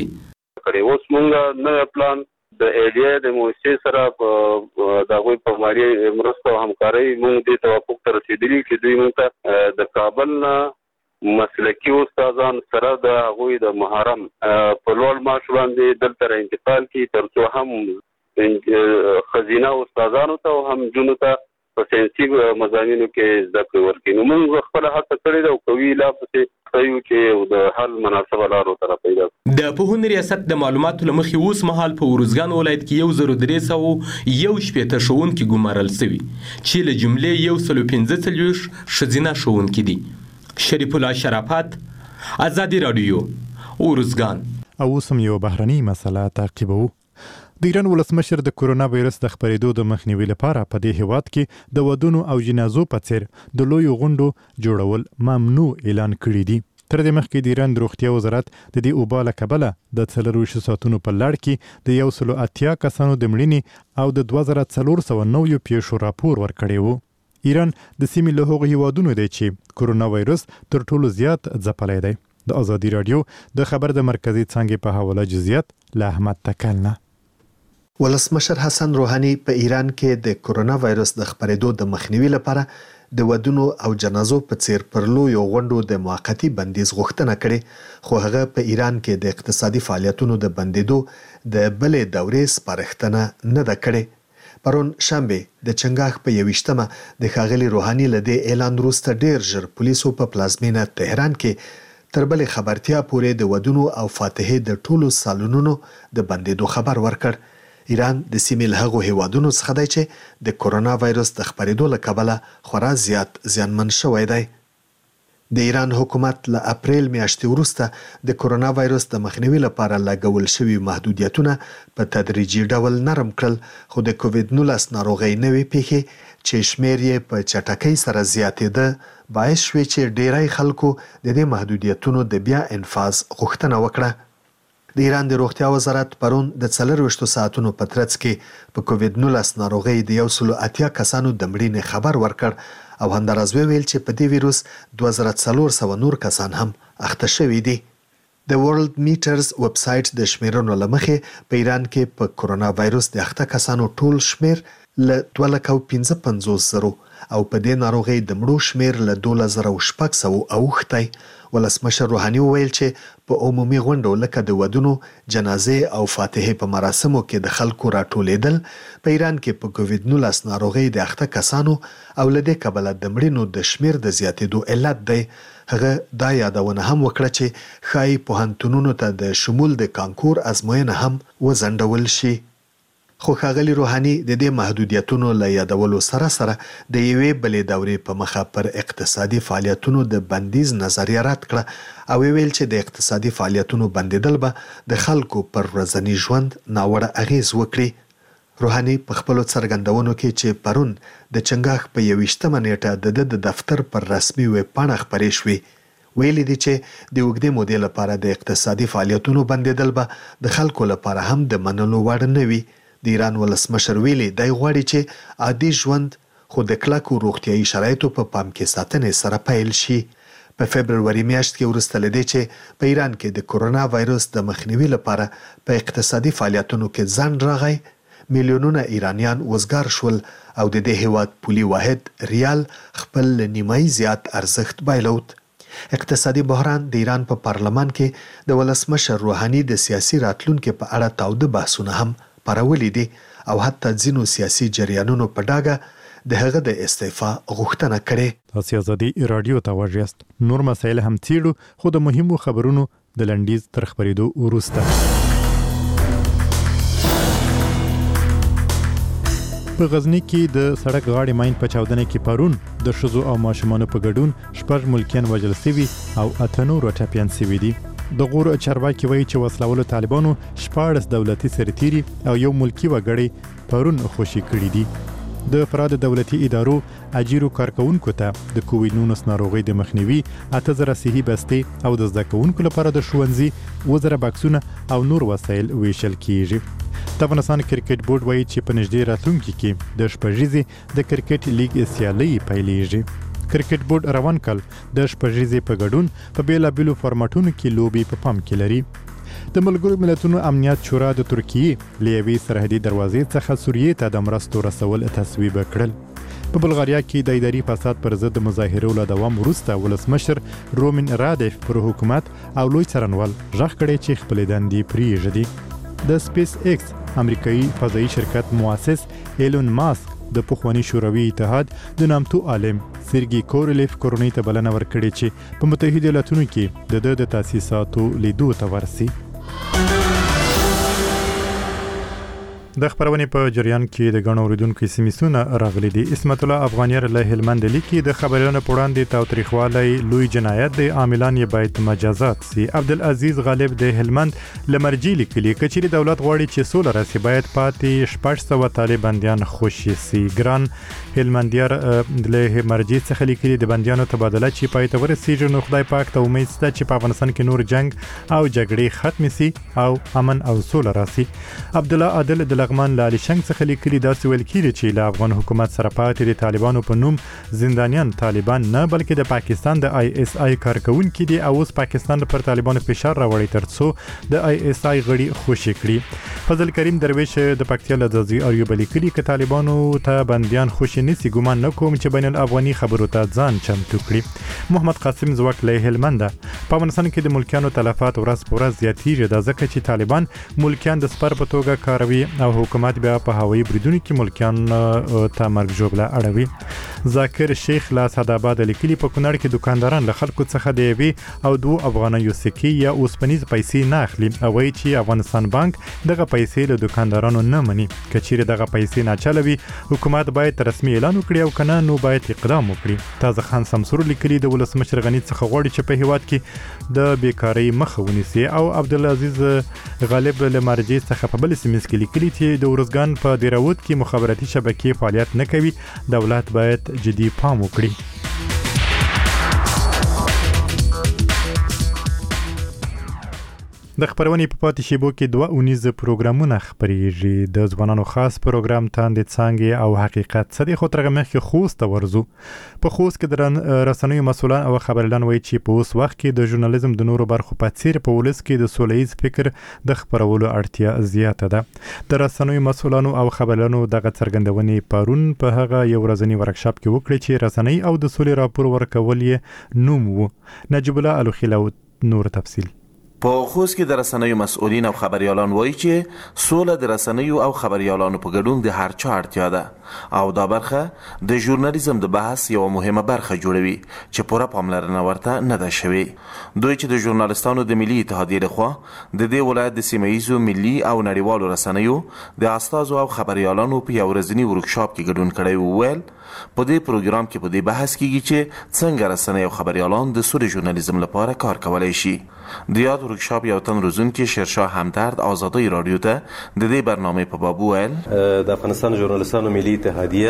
اوس مونږ نوی پلان د ایډیا د موسسې سره په د هغوی په مالي مرسته او همکارۍ مونږ دې توافق ته رسېدلي چې دوی مونږ ته د کابل نه مسلکي استادان سره د هغوی د محرم په لوړ معاش باندې دلته را انتقال کړي تر څو هم ښځینه استادانو ته او هم نجونو ته په ساینسي مضامینو کې زده کړې ورکړي. نو موږ خپله هڅه کړې ده او کوي لا پسې ښیو چې د حل مناسبه لارو سره پیدا کړو. د پوهنې ریاست د معلوماتو له مخې اوس مهال په ارزګان ولایت کې یو زرو درې سوه یو شپېته ښوونکي ګمارل سوي چې له جملې یو سلو پنځه څلوېښت ښځینه ښوونکي دي. شریف الله شرافت، ازادي راډیو، ارزګان. او اوس هم یوه بهرنۍ مسله تعقیبوو. د ایران ولسمشر د کورونا وایرس د خپرېدو د مخنیوي لپاره په دې هیواد کې د ودونو او جنازو په څیر د لویو غونډو جوړول ممنوع اعلان کړي دي. تر دې مخکې د ایران د روغتیا وزارت د دې اوبا له کبله د څلرویشتو ساعتونو په لړ کې د یو سلو اتیا کسانو د مړینې او د دوه زره څلور سوه نویو پیښو راپور ورکړی و. ایران د سیمې له هغو هیوادونو دی چې کورونا وایرس تر ټولو زیات ځپلی دی. د ازادي راډیو د خبر د مرکزي څانګې په حواله جزئیات له احمد تکل نه. ولسمشر حسن روحاني په ایران کې د کورونا وایرس د خپرېدو د مخنیوي لپاره د ودونو او جنازو په څیر پر لویو غونډو د موقتي بندیز غوښتنه کړې خو هغه په ایران کې د اقتصادي فعالیتونو د بندیدو د بلې دورې سپارښتنه نه ده کړې. پرون شنبه د چنګاښ په یویشتمه د ښاغلي روحاني له دې اعلان وروسته ډېر ژر پولیسو په پلازمینه تهران کې تر بلې خبرتیا پورې د ودونو او فاتحې د ټولو سالونونو د بندیدو خبر ورکړ. ایران د سیمې له هغو هیوادونو څخه دی چې د کورونا وایرس د خپرېدو له کبله خورا زیات زیانمن شوی دی. د ایران حکومت له اپریل میاشتې وروسته د کورونا وایرس د مخنیوي لپاره لګول شوي محدودیتونه په تدریجي ډول نرم کړل خو د کووید نولس ناروغۍ نوې پیښې چې شمیر یې په چټکۍ سره زیاتېده باعث شوې چې ډیری خلکو د دې محدودیتونو د بیا انفاظ غوښتنه وکړه. د ایران د روغتیا وزارت پرون د څلرویشتو ساعتونو په ترڅ کې په کووید نولس ناروغۍ د یو سلو اتیا کسانو د مړینې خبر ورکړ او همداراز وویل چې په دې ویروس دوه زره څلور سوه نور کسان هم اخته شوي دي. د ورلد میټرز ویب سایټ د شمیرونو له مخې په ایران کې په کورونا وایرس د اخته کسانو ټول شمیر له دوه لکه پنځه پنځوس زرو او په دې ناروغۍ د مړو شمیر له دولس زره شپږ سوه اوښتی. ولسمشر روحاني وویل چې په عمومي غونډو لکه د ودونو، جنازې او فاتحې په مراسمو کې د خلکو راټولېدل په ایران کې په کووید نولس ناروغۍ د اخته کسانو او له دې کبله د مړینو د شمیر د زیاتېدو علت دی. هغه دا یادونه هم وکړه چې ښایي پوهنتونونو ته د شمول د کانکور ازموینه هم وځنډول شي. خو ښاغلي روحاني د دې محدودیتونو له یادولو سره سره د یوې بلې دورې په مخه پر اقتصادي فعالیتونو د بندیز نظریه رد کړه او ویل چې د اقتصادي فعالیتونو بندیدل به د خلکو پر ورځني ژوند ناوړه اغیز وکړي. روحاني په خپلو څرګندونو کې چې پرون د چنګاښ په یویشتمه نیټه د د دفتر پر رسمي ویب پاڼه خپرې شوې ویلي دي چې د اوږدې مودې لپاره د اقتصادي فعالیتونو بندیدل به د خلکو لپاره هم د منلو وړ نه وي. د ایران ولسمشر ویلي دی غواړي چې عادي ژوند خو د کلکو روغتیایي شرایطو په پام کې ساتنې سره پیل شي. په فبروري میاشت کې وروسته له دې چې په ایران کې د کورونا وایرس د مخنیوي لپاره په اقتصادي فعالیتونو کې ځنډ راغی، میلیونونه ایرانیان وزګار شول او د دې هیواد پولي واحد ریال خپل نیمایي زیات ارزښت بایلود. اقتصادي بحران د ایران په پارلمان کې د ولسمشر روحاني د سیاسي راتلونکو په اړه تاوده بحثونه هم پارولي دي او حتی ځینو سیاسي جریانونو په ډاګه د هغه د استعفا غوښتنه کړې. تاسو ازادي رادیو ته واجیاست. نور مسایل هم تیړو خو د مهمو خبرونو د لنډیز تر خبرېدو وروسته. په غزنی کې د سړک غاړې ماین په چاودنه کې پرون د ښځو او ماشومانو په ګډون شپږ ملکیان وژل شوي او اته نور ټپیان شوي دي. د غور چارواکي وایي چې وسلوالو طالبانو شپاړس دولتي سرتیري او یو ملکی وګړی پرون خوشي کړي دي. د فراد دولتي ادارو اجیرو کارکونکو ته د کووډ نولس ناروغي د مخنیوي اته زره صحي بستې او د زده کوونکو لپاره د ښوونځي وزره باکسونه او نور وسایل ویشل کیږي. د افغانستان کرکټ بورډ وایي چې په نږدې راتلونکي کې د شپږیزې د کرکټ لیګ سیالۍ پیلېږي. کرکټ بورډ روان کال د شپږیزې په ګډون په بیلابیلو فارمټونو کې لوبي په پام کې لري. د ملګرو ملتونو امنیت شورا د ترکیې له یوې سرحدي دروازې څخه سوریې ته د مرستو رسول تصویب کړل. په بلغاریا کې د اداري فساد پر ضد مظاهرو له دوام وروسته ولسمشر رومن رادیف پر حکومت او لوی څارنوال غږ کړی چې خپل دندې پرېږدي. د سپیس ایکس امریکایي فضایي شرکت مؤسس ایلون ماسک د پخوانی شوروي اتحاد د نامتو عالم سرګي کورولیف کورنۍ ته بلنه ورکړې چې په متحده ایالاتونو کې د د تاسیساتو لیدو ته ورسي. د خبرونې په جریان کې د غنو اوریدونکو سیمسونه راغلي دي. اسمت الله افغانیر له هلمند لیکي د خبرونو په وړاندې تاوتریخوالی لوی جنایت دی، عاملان یې باید مجازات سي. عبدالعزیز غالب د هلمند لمرجی لیکلي کچېرې دولت غواړي چې سوله راسي باید پاتې شپږ سوه طالب بندیان خوشي سي. ګران هلمندیار له مرجی څخه لیکلي د بندیانو تبادله چې پای ته ورسیږي نو خدای پاک ته امید شته چې په افغانستان کې نور جنگ او جګړې ختم سي او امن او سوله راسي. عبد الله عادل د لغمان لالی شنګ څخه لیکلي داسې ویل کیږي چې له افغان حکومت سره پاتې د طالبانو په نوم زندانیان طالبان نه بلکې د پاکستان د آی اس آی کارکونکي دي او اوس پاکستان پر طالبانو فشار راوړي ترڅو د آی اس آی غړي خوشي کړي. فضل کریم درویش د پکتیا له ځي اریوب لیکلي ک طالبانو ته بنديان خوشي نسی ګومان نکوم چې بین الافغاني خبرو ته ځان چمتو کړي. محمد قاسم زوک له هلمند په افغانستان کې د ملکیانو تلفات ورځ په ورځ زیاتېږي د ځکه چې طالبان ملکیان د سپر په توګه کاروي او حکومت بیا په هوایي بریدونو کې ملکیان ته مرګ ژوبله اړوي. ذاکر شیخ لا سعدآباد لیکلي په کونړ کې دکانداران له خلکو څخه د یوې او دوه افغانیو سکې یا اوسپنیز پیسې نه اخلي او وایي چې افغانستان بانک دغه پیسې له دکاندارانو نه مني. کچېرې دغه پیسې ناچلوي حکومت باید رسمي اعلان وکړي او کنه نو باید اقدام وکړي. تازه خان سمسور لیکلي د ولسمشر غنی څخه غواړي چې په هیواد کې د بیکاری مخه ونیسي او عبدالعزیز غالب له مرجع څخه په بل سیمه کې لیکلي چې د ورزګان په دیراوت کې مخابراتي شبکې فعالیت نه کوي، دولت باید جدي پام وکړي. د خبرونې په پاتې شیبو کې دوه اونیز پروګرامونه خبرېږي. د ځوانانو خاص پروګرام تاندې څانګې او حقیقت څه دی خو ترغه مخکې خوست ته ورځو. په خوست کې د رسنیو مسؤلان او خبريالان وایي چې په اوس وخت کې د ژورنالیزم د نورو برخو په څیر په ولس کې د سولهییز فکر د خبرولو اړتیا زیاته ده. د رسنیو مسؤلانو او خبريالانو دغه څرګندونې پرون په هغه یو ورځنی ورکشاپ کې وکړي چې رسنۍ او د سولې راپور ورکول یې نوم وو. نجیب الله الوخیلو نور تفصیل. په خوست کې د رسنیو مسؤلین او خبريالان وایي چې سوله د رسنیو او خبريالانو په ګډون د هر چا اړتیا ده او دا برخه د ژورنالیزم د بحث یو مهمه برخه جوړوي چې پوره پاملرنه ورته نه ده شوې. دوی چې د ژورنالستانو د ملي اتحادیې لخوا د دې ولایت د سیمه‌ییزو ملي او نړیوالو رسنیو د استازو او خبريالانو په یو ورځنی ورکشاپ کې ګډون کړی وویل په دې پروګرام کې په دې بحث کېږي چې څنګه رسنۍ او خبريالان د سولې ژورنالیزم لپاره کار کولای شي. د یاد ورکشاپ یو تن روزونکي شیرشاه همدرد آزادی رادیو ته د دې برنامه په باب ویل د افغانستان ژورنالیستانو ملي اتحادیه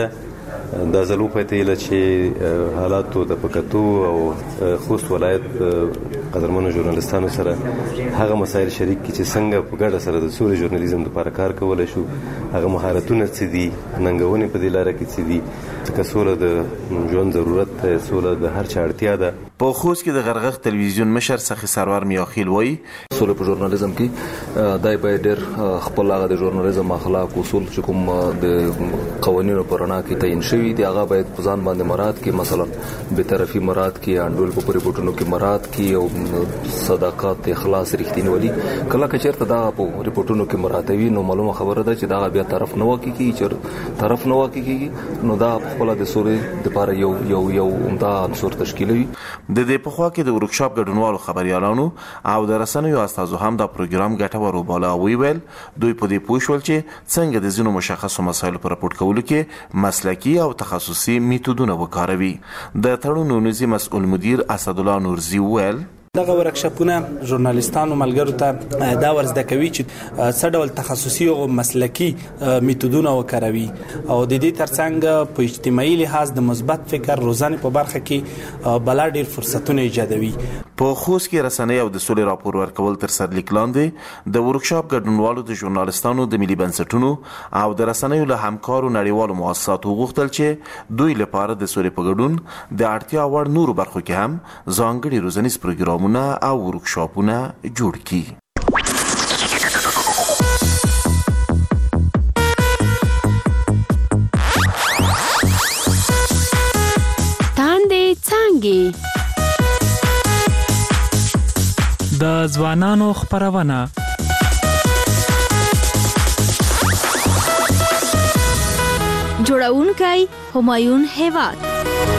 دا ځلو پته یله چې حالاتو د پکتو او خوست ولایت قدرمنو ژورنالیستانو سره هغه مسایل شریک کی چې څنګه په ګډه سره د سولې ژورنالیزم لپاره کار کولای شو، هغه مهارتونه څه دي، ننګونې په دې لاره کې څه دي، چې سوله د ژوند ضرورت ده، سوله د هر چا اړتیا ده. په خوست کې د غرغښ تلویزیون مشر سخی سرور میاخیل وایي سوله په ژورنالیزم کې دای باید ډېر خپل هغه د ژورنالیزم اخلاق اصول چې کوم د قوانینو په رڼا کې تعین شوي دي هغه باید په ځان باندې مراعات کړي، مثلا بې طرفي مراعات کړي، انډول په ریپورټونو کې مراعات کړي او صداقت، اخلاص، رښتینولي. کله که چېرته دا په ریپورټونو کې مراعاتوي نو معلومه خبره ده چې دا بیا طرف نه واقع کېږي، چې طرف نه واقع کېږي نو دا خپله د سولې دپاره یو یو یو عمده عنصر تشکیلوي. د دې په خوا کې د ورکشاپ ګډونوالو خبريالانو او د رسنیو استادو هم دا پروګرام ګټور وباله او ویل دوی په دې پوه شول چې څنګه د ځینو مشخصو مسایلو پر راپورټ کولو کې مسلکي او تخصصي میتودونه وکاروي. د تړون نونیزي مسؤل مدیر اسدالله نورزي ویل دغه ورکشاپونه ژورنالیستانو ملګرو ته دا ورزده کوي چې څه ډول تخصصي او مسلکي میتودونه وکاروي او د دې ترڅنګ په اجتماعي لحاظ د مثبت فکر روزانه په برخه کې بلا ډیر فرصتونه ایجادوي. په خوست کې رسنۍ او د سولې راپور ورکول تر سرلیک لاندې د ورکشاپ ګډونوالو د ژورنالیستانو د ملي بنسټونو او د رسنیو له همکارو نړیوالو مؤسساتو غوښتل چې دوی لپاره د سولې په ګډون د اړتیا وړ نورو برخو کې هم ځانګړي روزنیز پروګرامونه او ورکشاپونه جوړ کړي. تاندې څانګې د ځوانانو خپرونه جوړونکی همایون هیواد.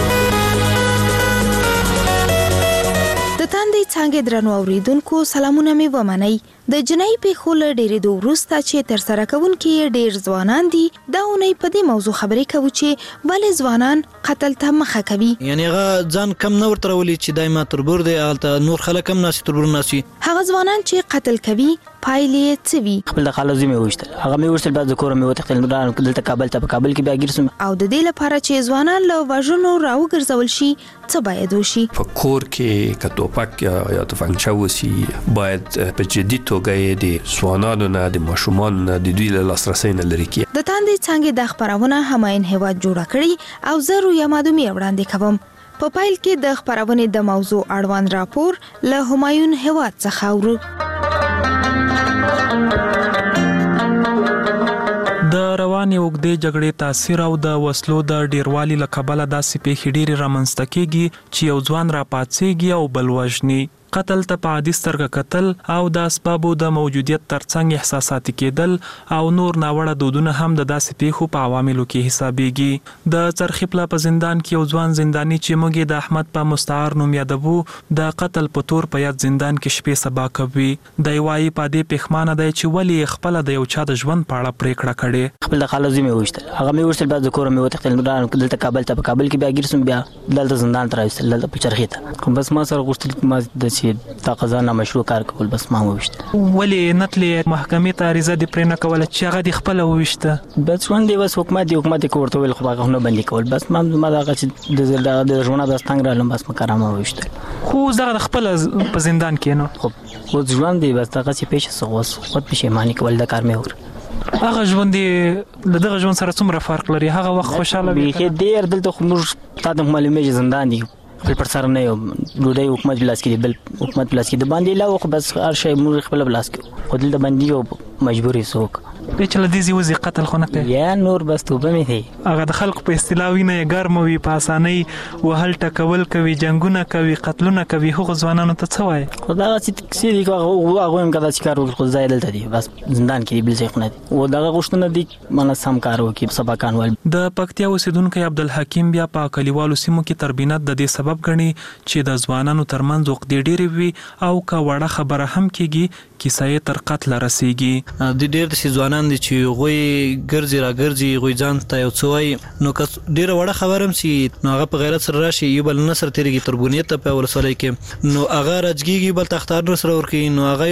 د تاندې څانګې درنو اوریدونکو سلامونه مې ومنئ. د جنایي پیښو له ډېرېدو وروسته چې ترسره کوونکي یې ډېر ځوانان دي دا اونۍ په دې موضوع خبرې کوو چې ولې ځوانان قتل ته مخه کوي. یعنی هغه ځان کم نه ورته راولي چې دایما تربور دی هلته نور خلک هم ناسي تربور ناسي. هغه ځوانان چې قتل کوي پایلې یې څه وي؟ خپل د خالو زوی مې وویشتل، هغه مې وویشتل بعد د کوره مې وتښتېدل دلته کابل ته، په کابل کې بیا ګیر سوم. او د دې لپاره چې ځوانان له وژنو راوګرځول شي څه باید وشي؟ په کور کې که توپک یا تفنګچه وسي باید په جدي توګه یې د ځوانانو نه د ماشومانو نه د دوی له لاسرسۍ نه لرې کړي. د تاندې څانګې دا خپرونه همایون هیواد جوړه کړې او زه رویا مادومي وړاندې کوم. په پایل کې د خپرونې د موضوع اړوند راپور له همایون هیواد څخه اورو. د روانې اوږدې جګړې تاثیر او د وسلو د ډیروالي له کبله داسې پیښې ډېرې رامنځته کېږي چې یو ځوان راپاڅېږي او بل وژني. قتل ته په عادي سترګه کتل او د اسبابو د موجودیت ترڅنګ احساساتي کېدل او نور ناوړه دودونه هم د داسې پیښو په عواملو کې حسابېږي. د څرخي پله په زندان کې یو ځوان زنداني چې موږ یې د احمد په مستعار نوم یادوو د قتل په تور په یاد زندان کې شپې سبا کوي. دی وایي په دې پښېمانه دی چې ولې خپله د یو چا د ژوند په اړه پرېکړه کړې. خپل د خالو زوی مې وویشتل، هغه مې وویشتل بعد د کوره مې وتښتېدل دلته کابل ته، په کابل کې بیا ګیر سوم، بیا دلته زندان ته راویستل دلته په چرخي ته. بس ما سره غوښتل ما د چې دا قضا نامشروع کار کول، بس ما وویشته. ولې نتلې محکمې ته عریضه دې پرې نه کوله چې هغه دې خپله وویشته؟ بس ژوند دی، بس حکومت دی، حکومت یې که ورته ویل خو هغه نه بندي کول. بس ما ما دغه چې د ژوند بس تنګ رالم، بس ما کارامه وویشتل. خو دغه د خپله په زندان کې نو خو اوس ژوند دی، بس دغه چې پیښه څه اوس خود پښیماني کول د کار مې وکړ. هغه ژوند یې له دغه ژوند سره څومره فرق لري؟ هغه وخت خوشحاله وي؟ بیخي ډېر. دلته خو موږ تا ته معلومېږي زندان دی، خپل پر سر نه یو ډوډۍ حکومت بلاس کې دی، بل حکومت بلاس کې دی، باندې لا خو بس هر شی موږ خپل بلاس کې خو دلته باندې یو مجبوري څوک دی چې له دې ځي قتل خو نه کوي یا نور بس توبه مې دی. هغه د خلکو په اصطلاح وینه یې ګرمه وي، په اسانۍ وهل ټکول کوي، جنګونه کوي، قتلونه کوي. هغو ځوانانو ته څه وایي؟ خو دغه چې کیسې دي هغوی هم که داسې کار وکړي خو ځای دلته دی، بس زندان کې دی، بل ځای خو نه دی. و دغه غوښتنه دي منظم کار وکړي، سبقان وایي. د پکتیا اوسېدونکی عبدالحکیم بیا په کلیوالو سیمو کې تربینت د دې سبب ګڼي چې د ځوانانو ترمنځ عقدې ډېرې وي او که وړه خبره هم کېږي کیسه تر قتل رسیږي. د ډیر د ځوانان دي چې غوي ګرځي را ګرځي غوي ځان ته یو څه وایي نو که ډیره وړه خبرم سي نو هغه په غیرت سره راشي یو بل نصر تیریږي تر بنیت ته په ولسوالۍ کې نو هغه راځګي بل تختار سره ورکی نو هغه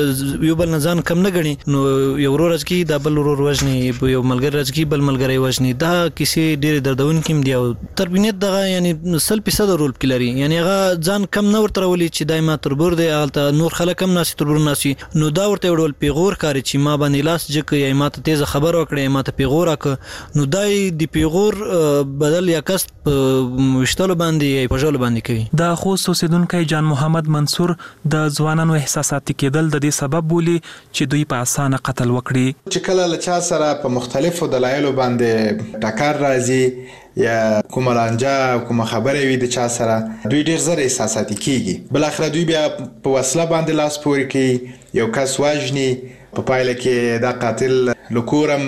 یو بل نزان کم نه غني نو یو ورور راځګي د بل ورور وژني یو ملګری راځګي بل ملګری وژني دا کیسې ډیره دردون کیم دی او تر بنیت دغه یعنی سل فیصد رول پلري یعنی هغه ځان کم نه ورته ولي چې دایمه تربور دی حالت نور خلک کم ناسي تربور ناسي نو دا ورته وړول پیغور کاری چې ما باندې لاس جک یا ما ته تیز خبر وکړې ما ته پیغور وک نو دای دی پیغور بدل یا کس مشتل باندې په ژوند باندې کوي. د خوست اوسیدونکو جان محمد منصور د ځوانانو احساساتي کېدل د دې سبب بولی چې دوی په اسانه قتل وکړي. چې کله له چا سره په مختلفو دلایلو باندې ټکر راځي یا کومه رانجه کومه خبره وي د چا سره دوی ډیر زر احساساتي کیږي بل اخر دوی بیا په وسله باندې لاس پوري کوي یو کس واجني په پایله کې دا قاتل لکورم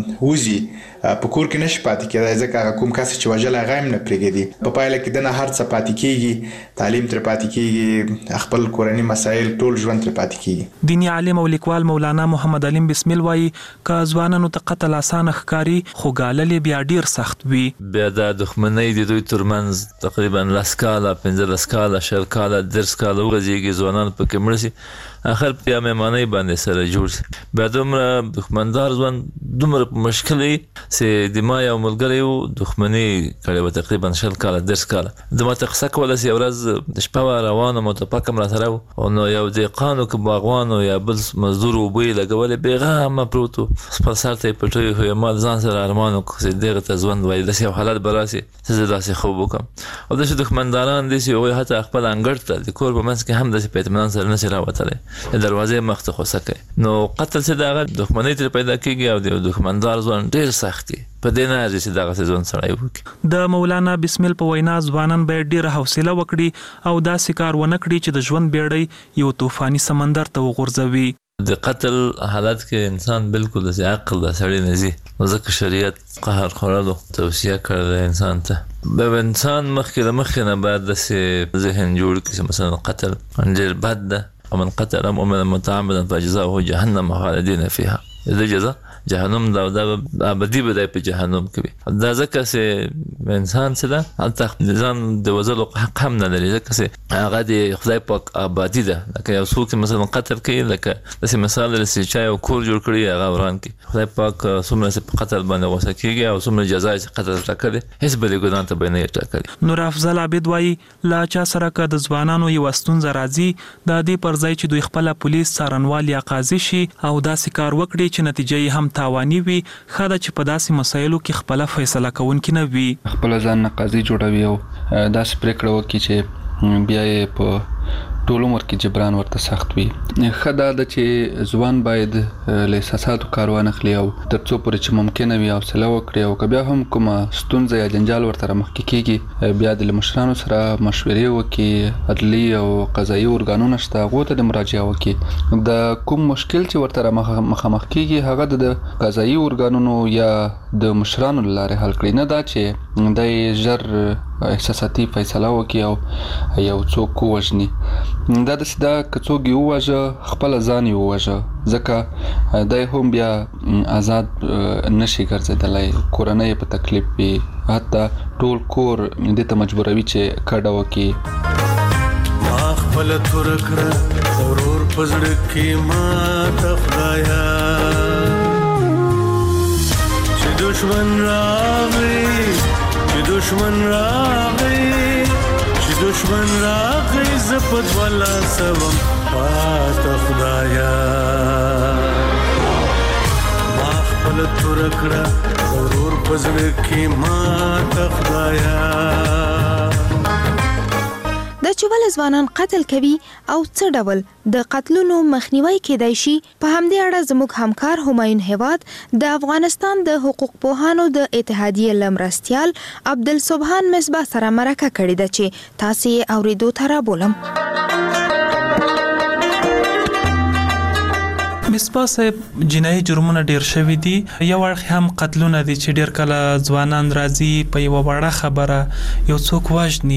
وزي په کور کې نشي پاتې کېدای ځکه کوم کس چې وجل غیم نه پرېږدي په پایله کې دنه هر څه پاتې کیږي تعلیم تر پاتې کیږي خپل کورنی مسایل ټول ژوند تر پاتې کیږي. دینی عالم او لیکوال مولانا محمد علیم بسمیل وایي ک ځوانانو ته قتل اسانه ښکاری خو ګاللې بیا ډیر سخت وي. بیا د دښمنۍ د دوی ترمنځ تقریبا لس کاله پنځه لس کاله شل کاله درس کاله وغځېږي ځوانان پکې مړ شي اخر بیا مېمانۍ باندې سره جوړ شي بیا دومره دښمندار ځوان دومره مشکل وي چې د ما یو ملګری و دښمني کړې وه تقریبا شل کاله درس کاله د ما ته قصه کوله چې یو ورځ د شپه وه روانه متفق هم راسره و نو یو دهقانو که باغوانو یا بل مزدور اوبه یې لګولې بېغمه پروت و خپل سر ته یې پټوي خو یې ما ځان سره ارمان وکړو چې دغه ته ژوند وایي داسې یو حالت به راسي چې زه داسې خوب وکړم او داسې دښمنداران دي چې هغوی حتی خپل انګړ ته د کور په منځ کې هم داسې په اطمینان سره نشي راوتلی د دروازې مخ ته خوسه کوي نو قتل چې د هغه دښمنۍ ترې پیدا کېږي او د دښمندار ځوان ډېر سخت دی په دې نه ارزي چې دغه سیزون سړی وکړي. د مولانا بسمیل په وینا ځوانان باید ډېره حوصله وکړي او داسې کار ونه کړي چې د ژوند بیړۍ یو طوفاني سمندر ته وغورځوي. د قتل حالت کې انسان بالکل د عقل د سړی نه ځي نو ځکه شریعت قهر خوړلو توصیه کړې انسان ته به انسان مخکې د مخکې نه باید داسې ذهن جوړ کړي چې مثلا قتل ډېر بد ده ومن قتل مؤمنا متعمدا فجزاؤه جهنم خالدين فيها د جزا جهنم دا د ابدي بدای په جهنم کې دا ځکه چې انسان څه ده البته ځان د وزلو حق هم نه لري ځکه چې هغه د خدای پاک آبادي ده لکه یو څوک مثلا قتل کوي لکه داسې مثال لري چې چا یو کور جوړ کړي هغه وران کړي خدای پاک څومره چې په قتل باندې غوسه کېږي او څومره جزا چې قتل ټاکلي هیڅ بلې ګناه ته به نه ټاکلي. نور افضل عابد وایي لا چا سره که د ځوانانو یو ستونزه راځي د دې پر ځای چې دوی خپله پولیس څارنوال یا قاضي شي او داسې کار وکړي چې نتیجه یې هم تاواني وي ښه ده چې په داسې مسایلو کې خپله فیصله کوونکي نه وي. خپله ځان نه قاضي جوړوي او داسې پرېکړه وکړي چې بیا یې په ټول عمر کې جبران ورته سخت وي. ښه دا ده چې ځوان باید له احساساتو کار وانخلي او تر څو پورې چې ممکنه وي حوصله وکړي او که بیا هم کومه ستونزه یا جنجال ورته رامخکې کېږي بیا د مشرانو سره مشورې وکړي عدلي او قضایي ارګانونه شته هغو ته د مراجعه وکړي د کوم مشکل چې ورته را مخامخ کېږي هغه د قضایي ارګانونو یا د مشرانو له لارې حل کړي نه دا چې دی ژر احساساتي فیصله وکړي او یو څوک ووژني دا داسې ده که څوک یې ووژه خپله ځان یې ووژه ځکه دی هم بیا آزاد نشي ګرځېدلی کورنۍ یې په تکلیف وي حتی ټول کور دې ته مجبوروي چې کډه وکړي. ما خپله توره کړه د ورور په زړه کې ماته خدایه چې دشمن راغی چې دشمن راغی چې دشمن راغی زه په دوه لاسه وم پاته خدایه ما خپله توره کړه د ورور په زړه کې ماته خدایه. د چې ولې ځوانان قتل کوي او څه ډول د قتلونو مخنیوي کېدای شي په همدې اړه زموږ همکار همایون هیواد د افغانستان د حقوق پوهانو د اتحادیې له مرستیال عبدالسبحان مصباح سره مرکه کړې ده چې تاسې یې اورېدو ته رابولم. مصباح صاحب جنایي جرمونه ډیر شوي دي یو اړخ هم قتلونه دي چې ډیر کله ځوانان راځي په یوه وړه خبره یو څوک وژني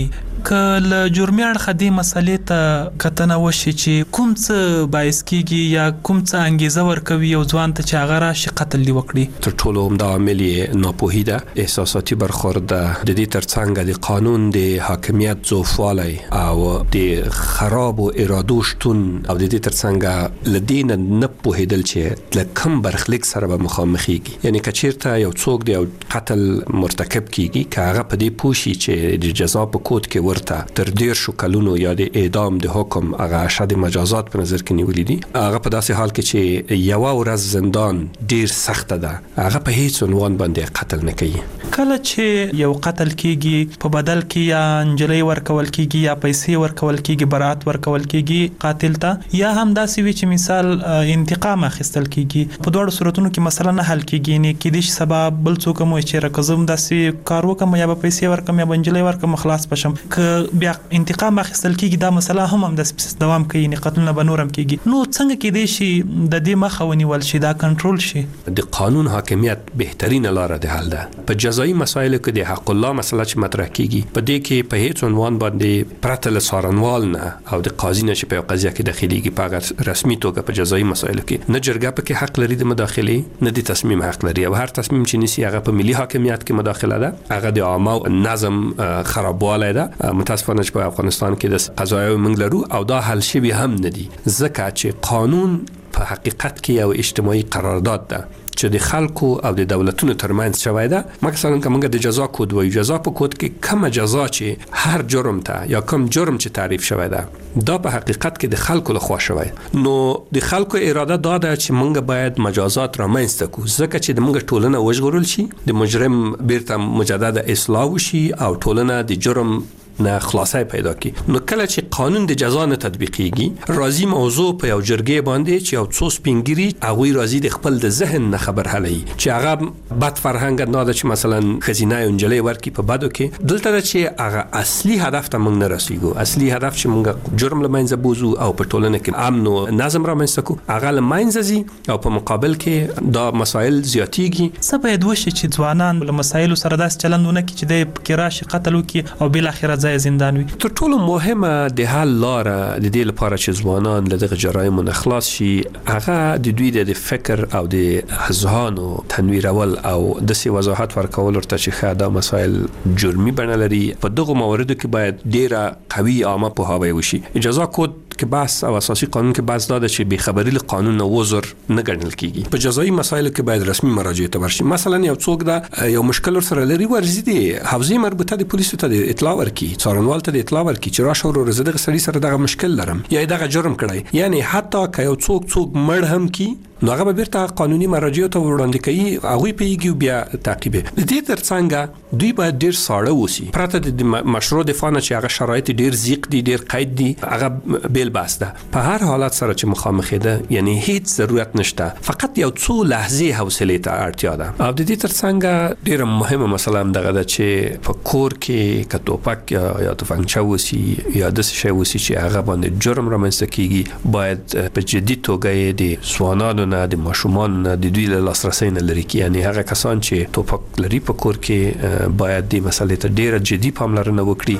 ک ل جرمي اړخ دې مسلې ته کتنه وشي چې کوم څه باعث کیږي یا کوم څه انګیزه ورکوي او ځوان ته چې هغه راشي قتل دی وکړي. تر ټولو عمده عامل یې ناپوهي ده، احساساتي برخورد ده، د دې ترڅنګ د قانون د حاکمیت ضعفوالی او د خراب ارادو شتون او د دې ترڅنګ لدین نه پوهیدل چې له کوم برخلیک سره به مخامخېږي. یعنی کچیرته یو څوک دی او قتل مرتکب کیږي که هغه په دې پوښي چې د جزا په کود کې ورته تر ډیر شو کلونو یا د اعدام د حکم هغه اشد مجازات په نظر کې نیولې دي، هغه په داسې حال کې چې یو ورځ زندان ډیر سخت ده هغه په هیڅ عنوان باندې قتل نه کوي. کله چې یو قتل کیږي په بدل کې یا انجلۍ ورکول کیږي یا پیسې ورکول کیږي، برات ورکول کیږي قاتل ته، یا هم داسې وي چې مثال انتقام اخیستل کیږي، په دوه صورتونو کې مثلا نه حل کیږي نه کې دې سبب بل څوک مو چې رکزم داسې کار وکم یا به پیسې ورکم یا بنجلې ورکم خلاص پشم، ک بیا انتقام اخیستل کیږي دا مسله هم هم د دوام کوي نه قتل نه بنورم کیږي. نو څنګه کې دې شي د دې مخه ونیول شي دا کنټرول شي؟ د قانون حاکمیت بهترینه لار د حل ده. په جزایي مسایلو کې د حق الله مسله چې مطرح کیږي په دې کې په هیڅ عنوان باندې پرته له څارنوال نه او د قاضي نه چې په قضیه کې داخليږي په رسمي توګه په جزایي مسایلو کې نه جرګه پکې حق لري د مداخله نه د تصمیم حق لري او هر تصمیم چې نسی هغه په ملي حاکمیت کې مداخله ده، هغه د عامه نظم خرابوالی ده. متاسفانه چې په افغانستان کې د قضایي موږ لرو او دا حل شوی هم نه دي، ځکه چې قانون په حقیقت کې یو اجتماعي قرارداد ده چې د خلکو او د دولتونو ترمنځ شوی ده. مثلا کومه د جزا کود وایي، جزا په کود کې کومه جزا چې هر جرم ته یا کوم جرم چې تعریف شوی ده دا په حقیقت کې د خلکو لخوا شوی. نو د خلکو اراده دا ده چې موږ باید مجازات رامنځته کړو ځکه چې د موږ ټولنه وژغورل شي، د مجرم بیرته مجدد اصلاح وشي او ټولنه د جرم نه خلاصای پیدا کی. نو کله چې قانون د جزا نه تطبیقیږي راضی موضوع په یو جرګې باندې چې یو څو سپینګری هغه راضی د خپل د ذهن نه خبر هلي چې هغه بد فرهنګ نه ده چې مثلا خزینه انجلې ورکی په بدو کې، دلته چې هغه اصلي هدف ته موږ نه رسیدو، اصلي هدف چې موږ جرم لمنځه بوزو او په ټولنه کې امن او نظم رامنځته کو هغه لمنځه زی او په مقابل کې دا مسائل زیاتیږي. څه باید وشي چې ځوانان له مسایلو سره داس چلندونه کې چې د کراش قتل وکي او بل اخر ځای زندان وي؟ تر ټولو مهمه د حل لار د دې لپاره چې ځوانان له دغه جرایم نه خلاص شي هغه د دوی د فکر او د اذهانو تنویرول او د سی وضاحت ورکول ورته چې خاده مسائل جرمي بڼه لري. په دغه مواردو کې باید ډیره قوي عامه پوهاوی وشي. اجازه کود کې بحث او اساسي قانون کې بحث دا ده چې بې خبري له قانون نه وزر نه ګڼل کیږي. په جزایي مسایلو کې باید رسمي مراجعه ته ورشي. مثلا یو څوک دا یو مشکل سره لري ورزي دي حوزه مربوطه د پولیسو ته اطلاع ورکړي، څارنوال ته اطلاع ورکړي چې راشه ورو زده سړي سره دغه مشکل لرم یا دغه جرم کړی. یعنی حتی که یو څوک څوک مړ هم کی نو هغه به بیرته قانوني مراجعه ته وړاندې کوي، هغه پیږي بیا تعقیب. د دې ترڅنګ دوی باید ډیر ساړه وسی پرته د مشروع دفاع نه چې هغه شرایط ډیر زیق دي ډیر قید دي هغه بیل باس ده. په هر حالت سره چې مخامخ ده یعنی هیڅ ضرورت نشته، فقط یو څو لحظې حوصله ته اړتیا ده. او د دې ترڅنګ ډیر مهمه مسله هم دغه ده چې په کور کې کتوپک یا تفنګچا وسی یا د څه شی وسی چې هغه باندې جرم رامنځته کیږي باید په جدي توګه د سوانانو نه د ماشومان نه د دوی له لاسرسي نه لري کی. یعنی هغه کسان چې توپک لري په کور کې باید د مسلې ته ډیره جدي پاملرنه وکړي.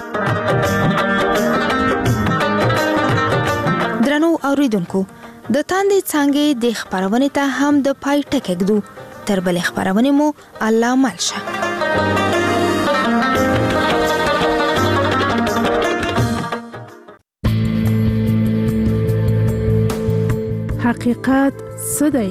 درنو اوریدونکو د تاندې څنګه د خبرونه ته هم د پای ټکګدو تر بل خبرونه مو الله مالشه. حقیقت څه دی؟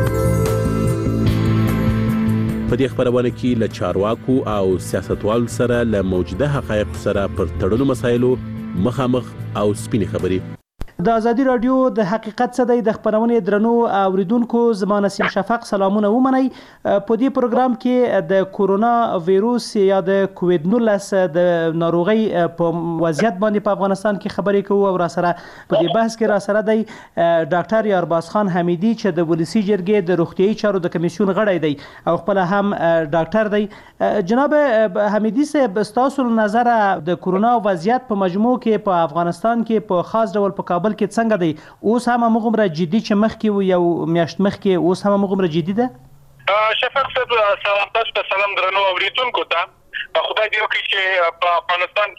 په دې خبرونه کې له چارواکو او سیاستوالو سره له موجوده حقایق سره پر تړلو مسایلو مخامخ او سپینې خبرې. د ازادي رادیو د حقیقت څه دی د خبرونه درنو اوریدونکو زما نسیم شفق سلامونه ومنئ. په دې پروګرام کې د کورونا وایروس یا د کووید نولس د ناروغي په وضعیت باندې په افغانستان کې خبرې کوو او را سره په دې بحث کې را سره دی ډاکټر یارباز خان حمیدي چې د ولسی جرګې د روغتیايي چارو د کمیسیون غړی دی او خپل هم ډاکټر دی. جناب حمیدي صاحب تاسو نظر د کورونا وضعیت په مجموع کې په افغانستان کې په خاص ډول په کابل کې څنګه دی؟ اوس هم هغومره جدي چې مخکې یو میاشت مخکې اوس هم هغومره جدي ده؟ شفق صاحب سلام تاسو ته سلام درنو اوریدونکو ته. خدای دې وکړي چې په افغانستان کې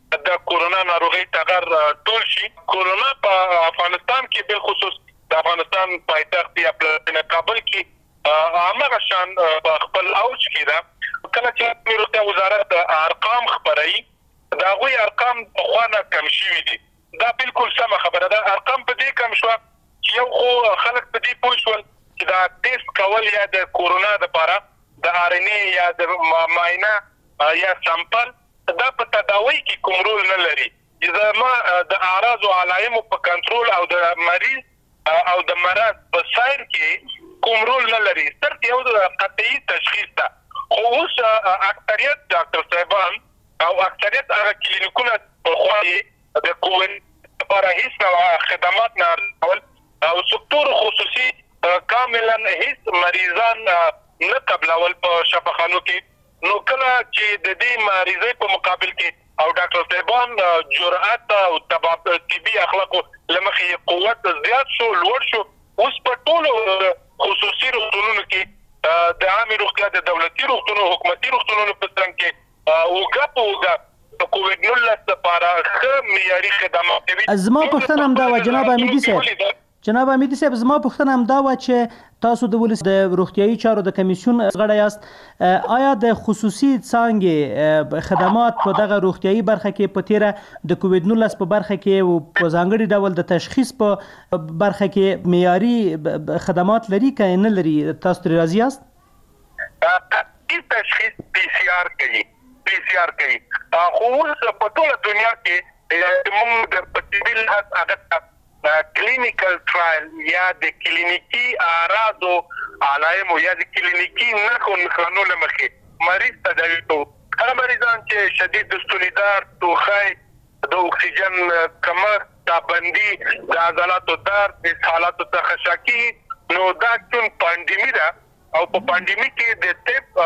د کورونا ناروغي ټغر ټول شي. کورونا په افغانستان کې بل خصوص د افغانستان پایتخت یا پلازمینه کابل کې هغه شان په خپل اوج کې ده. کله چې روغتیا وزارت ارقام خبري دا غوي ارقام په خوانه کم شوي دي. دا بالکل سمه خبره ده. ارقام په دې کم شو چې یو خو خلک په دې پوه شول چې دا ټیسټ کول یا د کورونا لپاره د ار ان اے یا د معاینه یا سامپل دا په تداوی کې کوم رول نه لري. اذا ما د اعراض او علائم په کنټرول او د مریض او د مرض په سایر کې کوم رول نه لري. صرف یو د قطعي تشخیص ده. خو اوس اکثریت ډاکټر صاحبان او اکثریت هغه کلینیکونه په خوایي د کووډ لپاره هیڅ خدمات نه ورکول او سکتور خصوصي کاملا هیڅ مریضان نه قبلول په شفاخانو کې. نو کله چې د دې مریضۍ په مقابل کې او ډاکټر صاحبان جرأت او طبي اخلاقو لمخې قوت زیات شو لوړ شو. اوس په ټولو خصوصي روغتونونو کې د عامه روغتیا د دولتي روغتونو حکومتي روغتونونو په څنګ کې اوګه په اوګه د کووډ نولس لپاره ښه معیاري خدمات کوي. زما پوښتنه هم دا و جناب امیدي صاحب جناب امیدي صاحب زما پوښتنه هم دا و چې تاسو د ولس د روغتیايي چارو د کمیسیون غړی یاست. آیا د خصوصي څانګې خدمات په دغه روغتیايي برخه کې په تیره د کووډ نولس په برخه کې او په ځانګړي ډول د تشخیص په برخه کې معیاري خدمات لري که نه لري؟ تاسو ترې راضي یاست؟ تشخیص پی سی آر کوي پی سی آر کوي خو اوس په ټوله دنیا کې موږ د طبي لحاظ هغه کلینیکل ټرایل یا د کلینیکی اعراض او علائم یا د کلینیکی نښو نښانو له مخې مریض تداوي کوو. هغه مریضان چې شدید ستونیدار، ټوخی، د اکسیجن کمښت، تابندي، د عضلاتو درد، د حالاتو څخه شاکي، نو دا چون پاندیمی ده او په پاندیمی کې د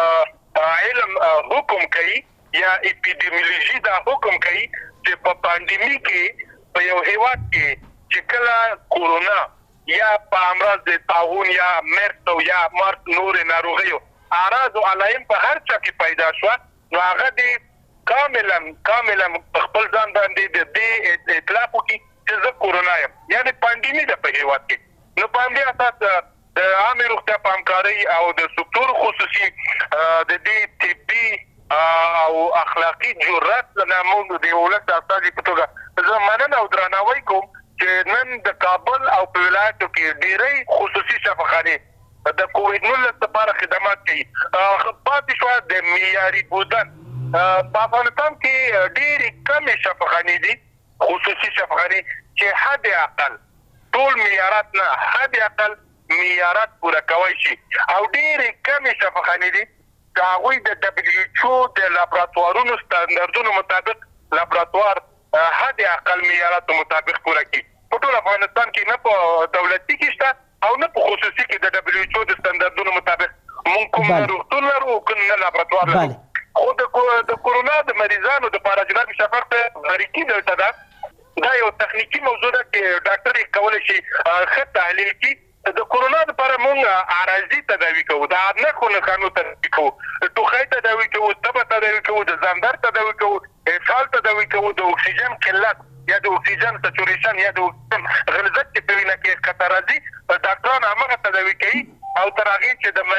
طب علم حکم کوي یا اپیډیمیولوژي دا حکم کوي چې په پاندیمی کې په یو هیواد کې چې کله کورونا یا په امراض د طاعون یا مرض او یا مرض نور ناروغیو اعراض او علائم په هر چا کې پیدا شو، نو هغه د کاملا کاملا خپل ځان باندې د دې اطلاق وکړي چې زه کورونا یم، یعنی پاندیمی ده په هیواد کې. نو په همدې اساس د عامه روغتیا په همکارۍ او د سکتور خصوصي د دې طبي او اخلاقي جرأت نه موږ د ولس د استازي په توګه زه مننه او درناوی کوم چې نن د کابل او په ولایتو کې ډېرې خصوصي شفاخانې د کووډ نولس لپاره خدمات کوي. پاتې شوه د معیاري بودن په افغانستان کې ډېرې کمې شفاخانې دي خصوصي شفاخانې چې حد اقل ټول معیارات نه حد اقل معیارات پوره کوی شي او ډېرې کمې شفاخانې دي چې هغوی د دبلیو ایچ او د لابراتوارونو سټنډردونو مطابق لابراتوار حد اقل معیاراتو مطابق پوره کړي. په ټول افغانستان کې نه په دولتي کې شته او نه په خصوصي کې د دبلیو ایچ او د سټنډردونو مطابق مونږ کوم روغتون لرو کوم نه لابراتوار لرو. خو د کورونا د مریضانو دپاره جناب شفق بریکي دلته ده، دا یو تخنیکي موضوع ده چې ډاکټر یې کولی شي ښه تحلیل کړي. د کورونا لپاره مونږ عارضي تداوي کوو، د نښو نښانو تداوي کوو، ټوخی تداوي کوو، تبه تداوي کوو، د ځاندر تداوي کوو، اسهال تداوي کوو، د اکسیجن قلت یا د اکسیجن سچوریشن یا د اکسیجن غلظت چې په وینه کې ښکته راځي ډاکټران همغه تداوي کوي او تر هغې چې د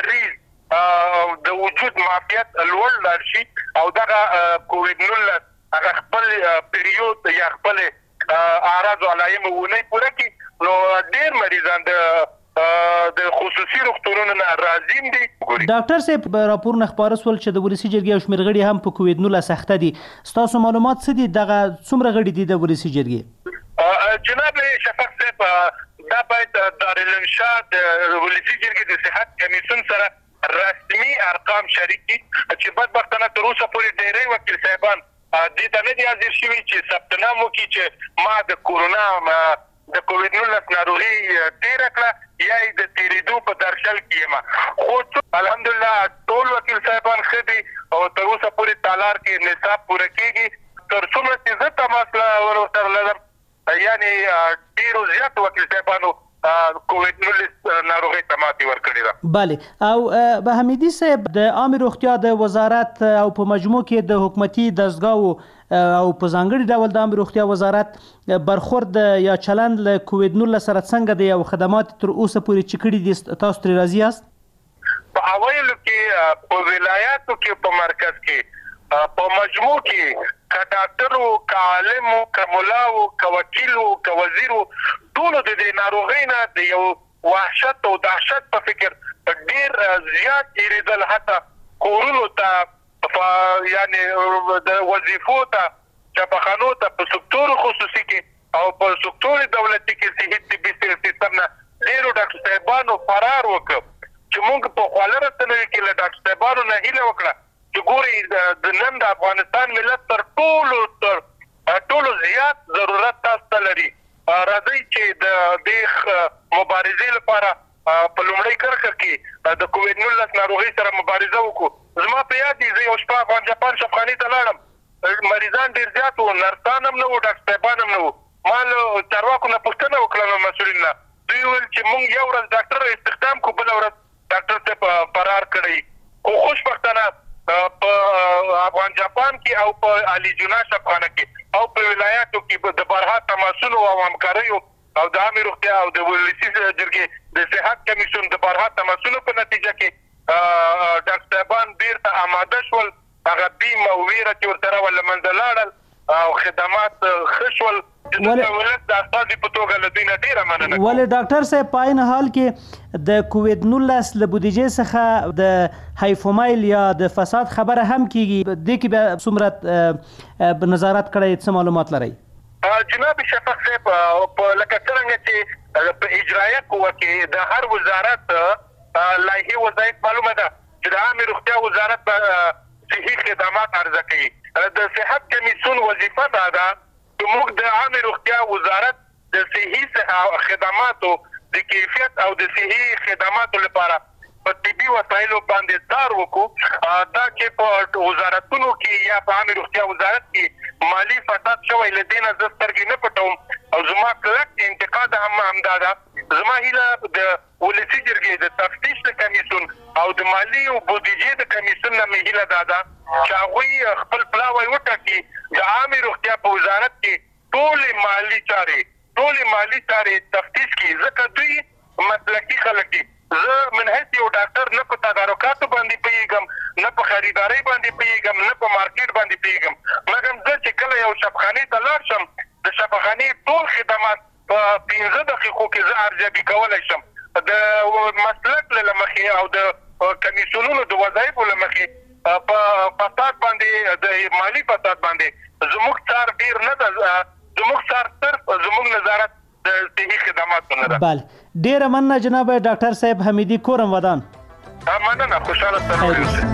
مریض د وجود معافیت لوړ لاړ شي او دغه کووډ نولس هغه خپل پیریود یا خپل اعراض او علائم ونه پوره کړي، نو ډېر مریضان د د خصوصي روغتونونو نه راځي دي. ډاکټر صاحب راپورونه خپاره سول چې د ولسي جرګې او شمېر غړي هم په کووډ نولس اخته دي. ستاسو معلومات څه دي؟ دغه څومره غړي دي د ولسي جرګې؟ جناب شفق صاحب دا باید دارالانشا د ولسي جرګې د صحت کمیسیون سره رسمي ارقام شریک کړي چې بدبختانه تر اوسه پورې ډېری وکیل صاحبان دې ته نه دي حاضر شوي چې ثبت نام وکړي چې ما د کورونا د کووډ نولس ناروغي تېره کړه یا یې د تېرېدو په درشل کې یم. خو الحمدلله ټول وکیل صاحبان ښه دي او تر اوسه پورې تالار کې نصاب پوره کېږي. تر څومره چې زه تماس ورسره لرم یعنې ډېرو زیاتو وکیل صاحبانو کووډ نولس ناروغۍ ته ماتې ورکړې ده. بله او به حمیدي صاحب د عامې روغتیا د وزارت او په مجموع کې د حکومتي دستګاو او په ځانګړي ډول د عامه روغتیا وزارت برخورد یا چلند له کووډ نولس سره څنګه دی او خدمات تر اوسه پورې چې کړي دي تاسو ترې راضي یاست؟ په اوایلو کې په ولایاتو کې په مرکز کې په مجموع کې که ډاکټر او که عالم او که ملا او که وکیل او که وزیر ټول د دې ناروغۍ نه د یو وحشت او دهشت په فکر ډیر زیات ایریدل، حتی کورونو ته یعنی د وظیفو ته چاپخانو ته په سکتور خصوصي کې او په سکتور دولتي کې صحي طبي سیستم نه ډیرو ډاکټر صاحبانو فرار وکړ چې موږ په خواله رسنیو کې له ډاکټر صاحبانو نه هیله وکړه چې ګوري د نن د افغانستان ملت تر ټولو تر ټولو زیات ضرورت تاسو ته لري، راځئ چې د دې مبارزې لپاره په لومړۍ کرښه کې د کووډ نولس ناروغۍ سره مبارزه وکړو. زما په یاد دي زه یو شپه افغان جاپان شفاخانې ته لاړم، مریضان ډېر زیات وو، نرسان هم نه وو، ډاکټر صاحبان هم نه وو. ما له چارواکو نه پوښتنه وکړه له مسؤلین نه، دوی وویل چې موږ یو ورځ ډاکټر استخدام کړو، بله ورځ ډاکټر صاحب فرار کړی. خو خوشبختانه په افغان جاپان کې او په علي جنا شفاخانه کې او په ولایاتو کې د بارها تماسونو او همکاریو او د عامه روغتیا او د ولسي جرګې د صحت کمیسیون د بارها تماسونو په نتیجه کې ډاکټر صاحبان بیرته آماده شول، هغه بیم او ویره چې ورسره ول منځ لاړل او خدمات ښه شول. ولې د استازي په توګه له دوی نه ډېره مننه کوم. ولې ډاکټر صاحب په عین حال کې د کووډ نولس له بودیجې څخه د هایفومایل یا د فساد خبره هم کیږي، دې کې به څومره نظارت کړی، څه معلومات لرئ؟ جناب شفیق صاحب په لکه څرنګه چې په اجرایه قوه کې د هر وزارت لایحې وظایف معلومه ده چې د عامه روغتیا وزارت به صحي خدمات عرضه کوي. د صحت کمیسیون وظیفه دا ده چې موږ د عامه روغتیا وزارت د صحي خدماتو د کیفیت او د صحي خدماتو لپاره په طبي وسایلو باندې کار وکړو. دا چې په وزارتونو کې یا په عامه روغتیا وزارت کې مالی فساد شوی له دې نه زه سترګې نه پټوم او زما کلک انتقاد هم همدا ده. زما هیله د ولسي جرګې د تفتیش د کمیسیون او د مالی او بودیجې د کمیسیون نه مې هیله دا ده چې هغوی خپل پلاوی وټاکي د عامه روغتیا په وزارت کې ټولې مالي چارې ټولې مالي چارې تفتیش کړي، ځکه دوی مسلکي خلک دي. زه من حیث یو ډاکټر نه په تدارکاتو باندې پوهېږم، نه په خریدارۍ باندې پوهېږم، نه په مارکیټ باندې پوهېږم، مګر زه چې کله یو شفاخانې ته لاړ شم د شفاخانې ټول خدمات په پنځه دقیقو کې زه ارزیابي کولی شم. د مسلک له مخې او د کمیسیونونو د وظایفو له مخې په فساد باندې د مالي فساد باندې زموږ څار ډېر نه ده، زموږ څار صرف زموږ نظارت د صحي خدماتو نه ده. بله، ډېره مننه جناب ډاکټر صاحب حمیدي کورم ودان. مننه، خوشحاله سره اوسئ.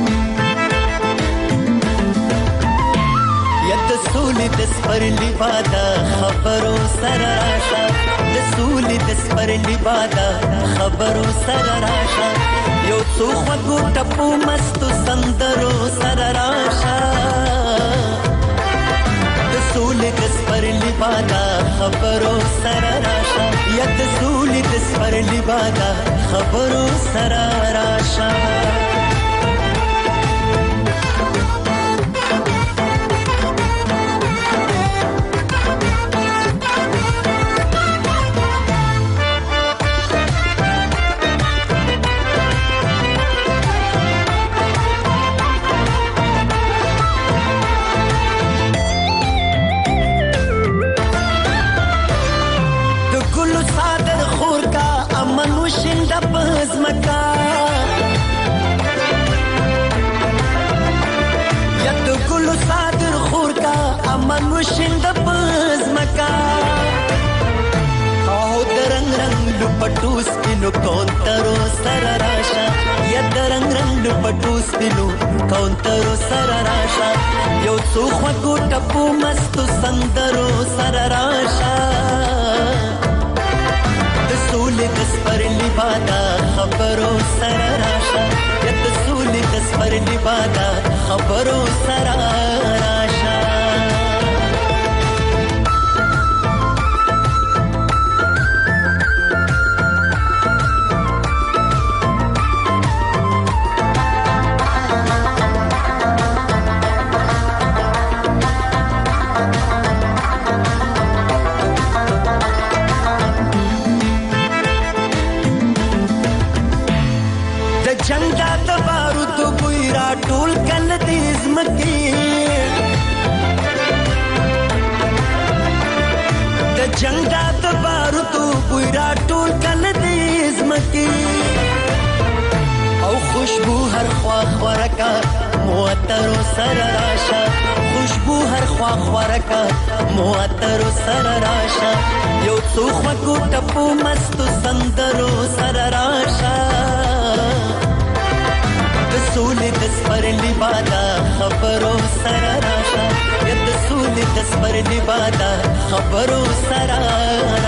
یا د سولې د سپرلي باده خبرو سره راشه، د سولې د سپرلي باده خبرو سره راشه، یو څو خوږو ټپو مستو سندرو سره راشه، د سولې د سپرلي باده خبرو سره راشه، یا د سولې د سپرلي باده خبرو سره راشه. شنده پزمکا یا د ګلو صادر خور کا امن شنده پزمکا او درنګ رنگ لپټو سپینو کونترو سره راشه، یا درنګ رنگ لپټو سپینو کونترو سره راشه، یو څو خوږو ټپو مستو سندرو سره راشه، سولې د سپرلي باده خبرو سره راشه، یا د سولې د سپرلي باده خبرو سره راشه. جنگ د بارودو بوی را ټول کله دې زمکي او خوشبو هر خوا خورکا موتر سر راشا خوشبو هر خوا خورکا موتر سر راشا یو څو خواږو ټپو مستو سندرو سر راشا د سولې د سپرلي بادا خبرو سر راشا د سولې د سپرلي بادا خبرو سر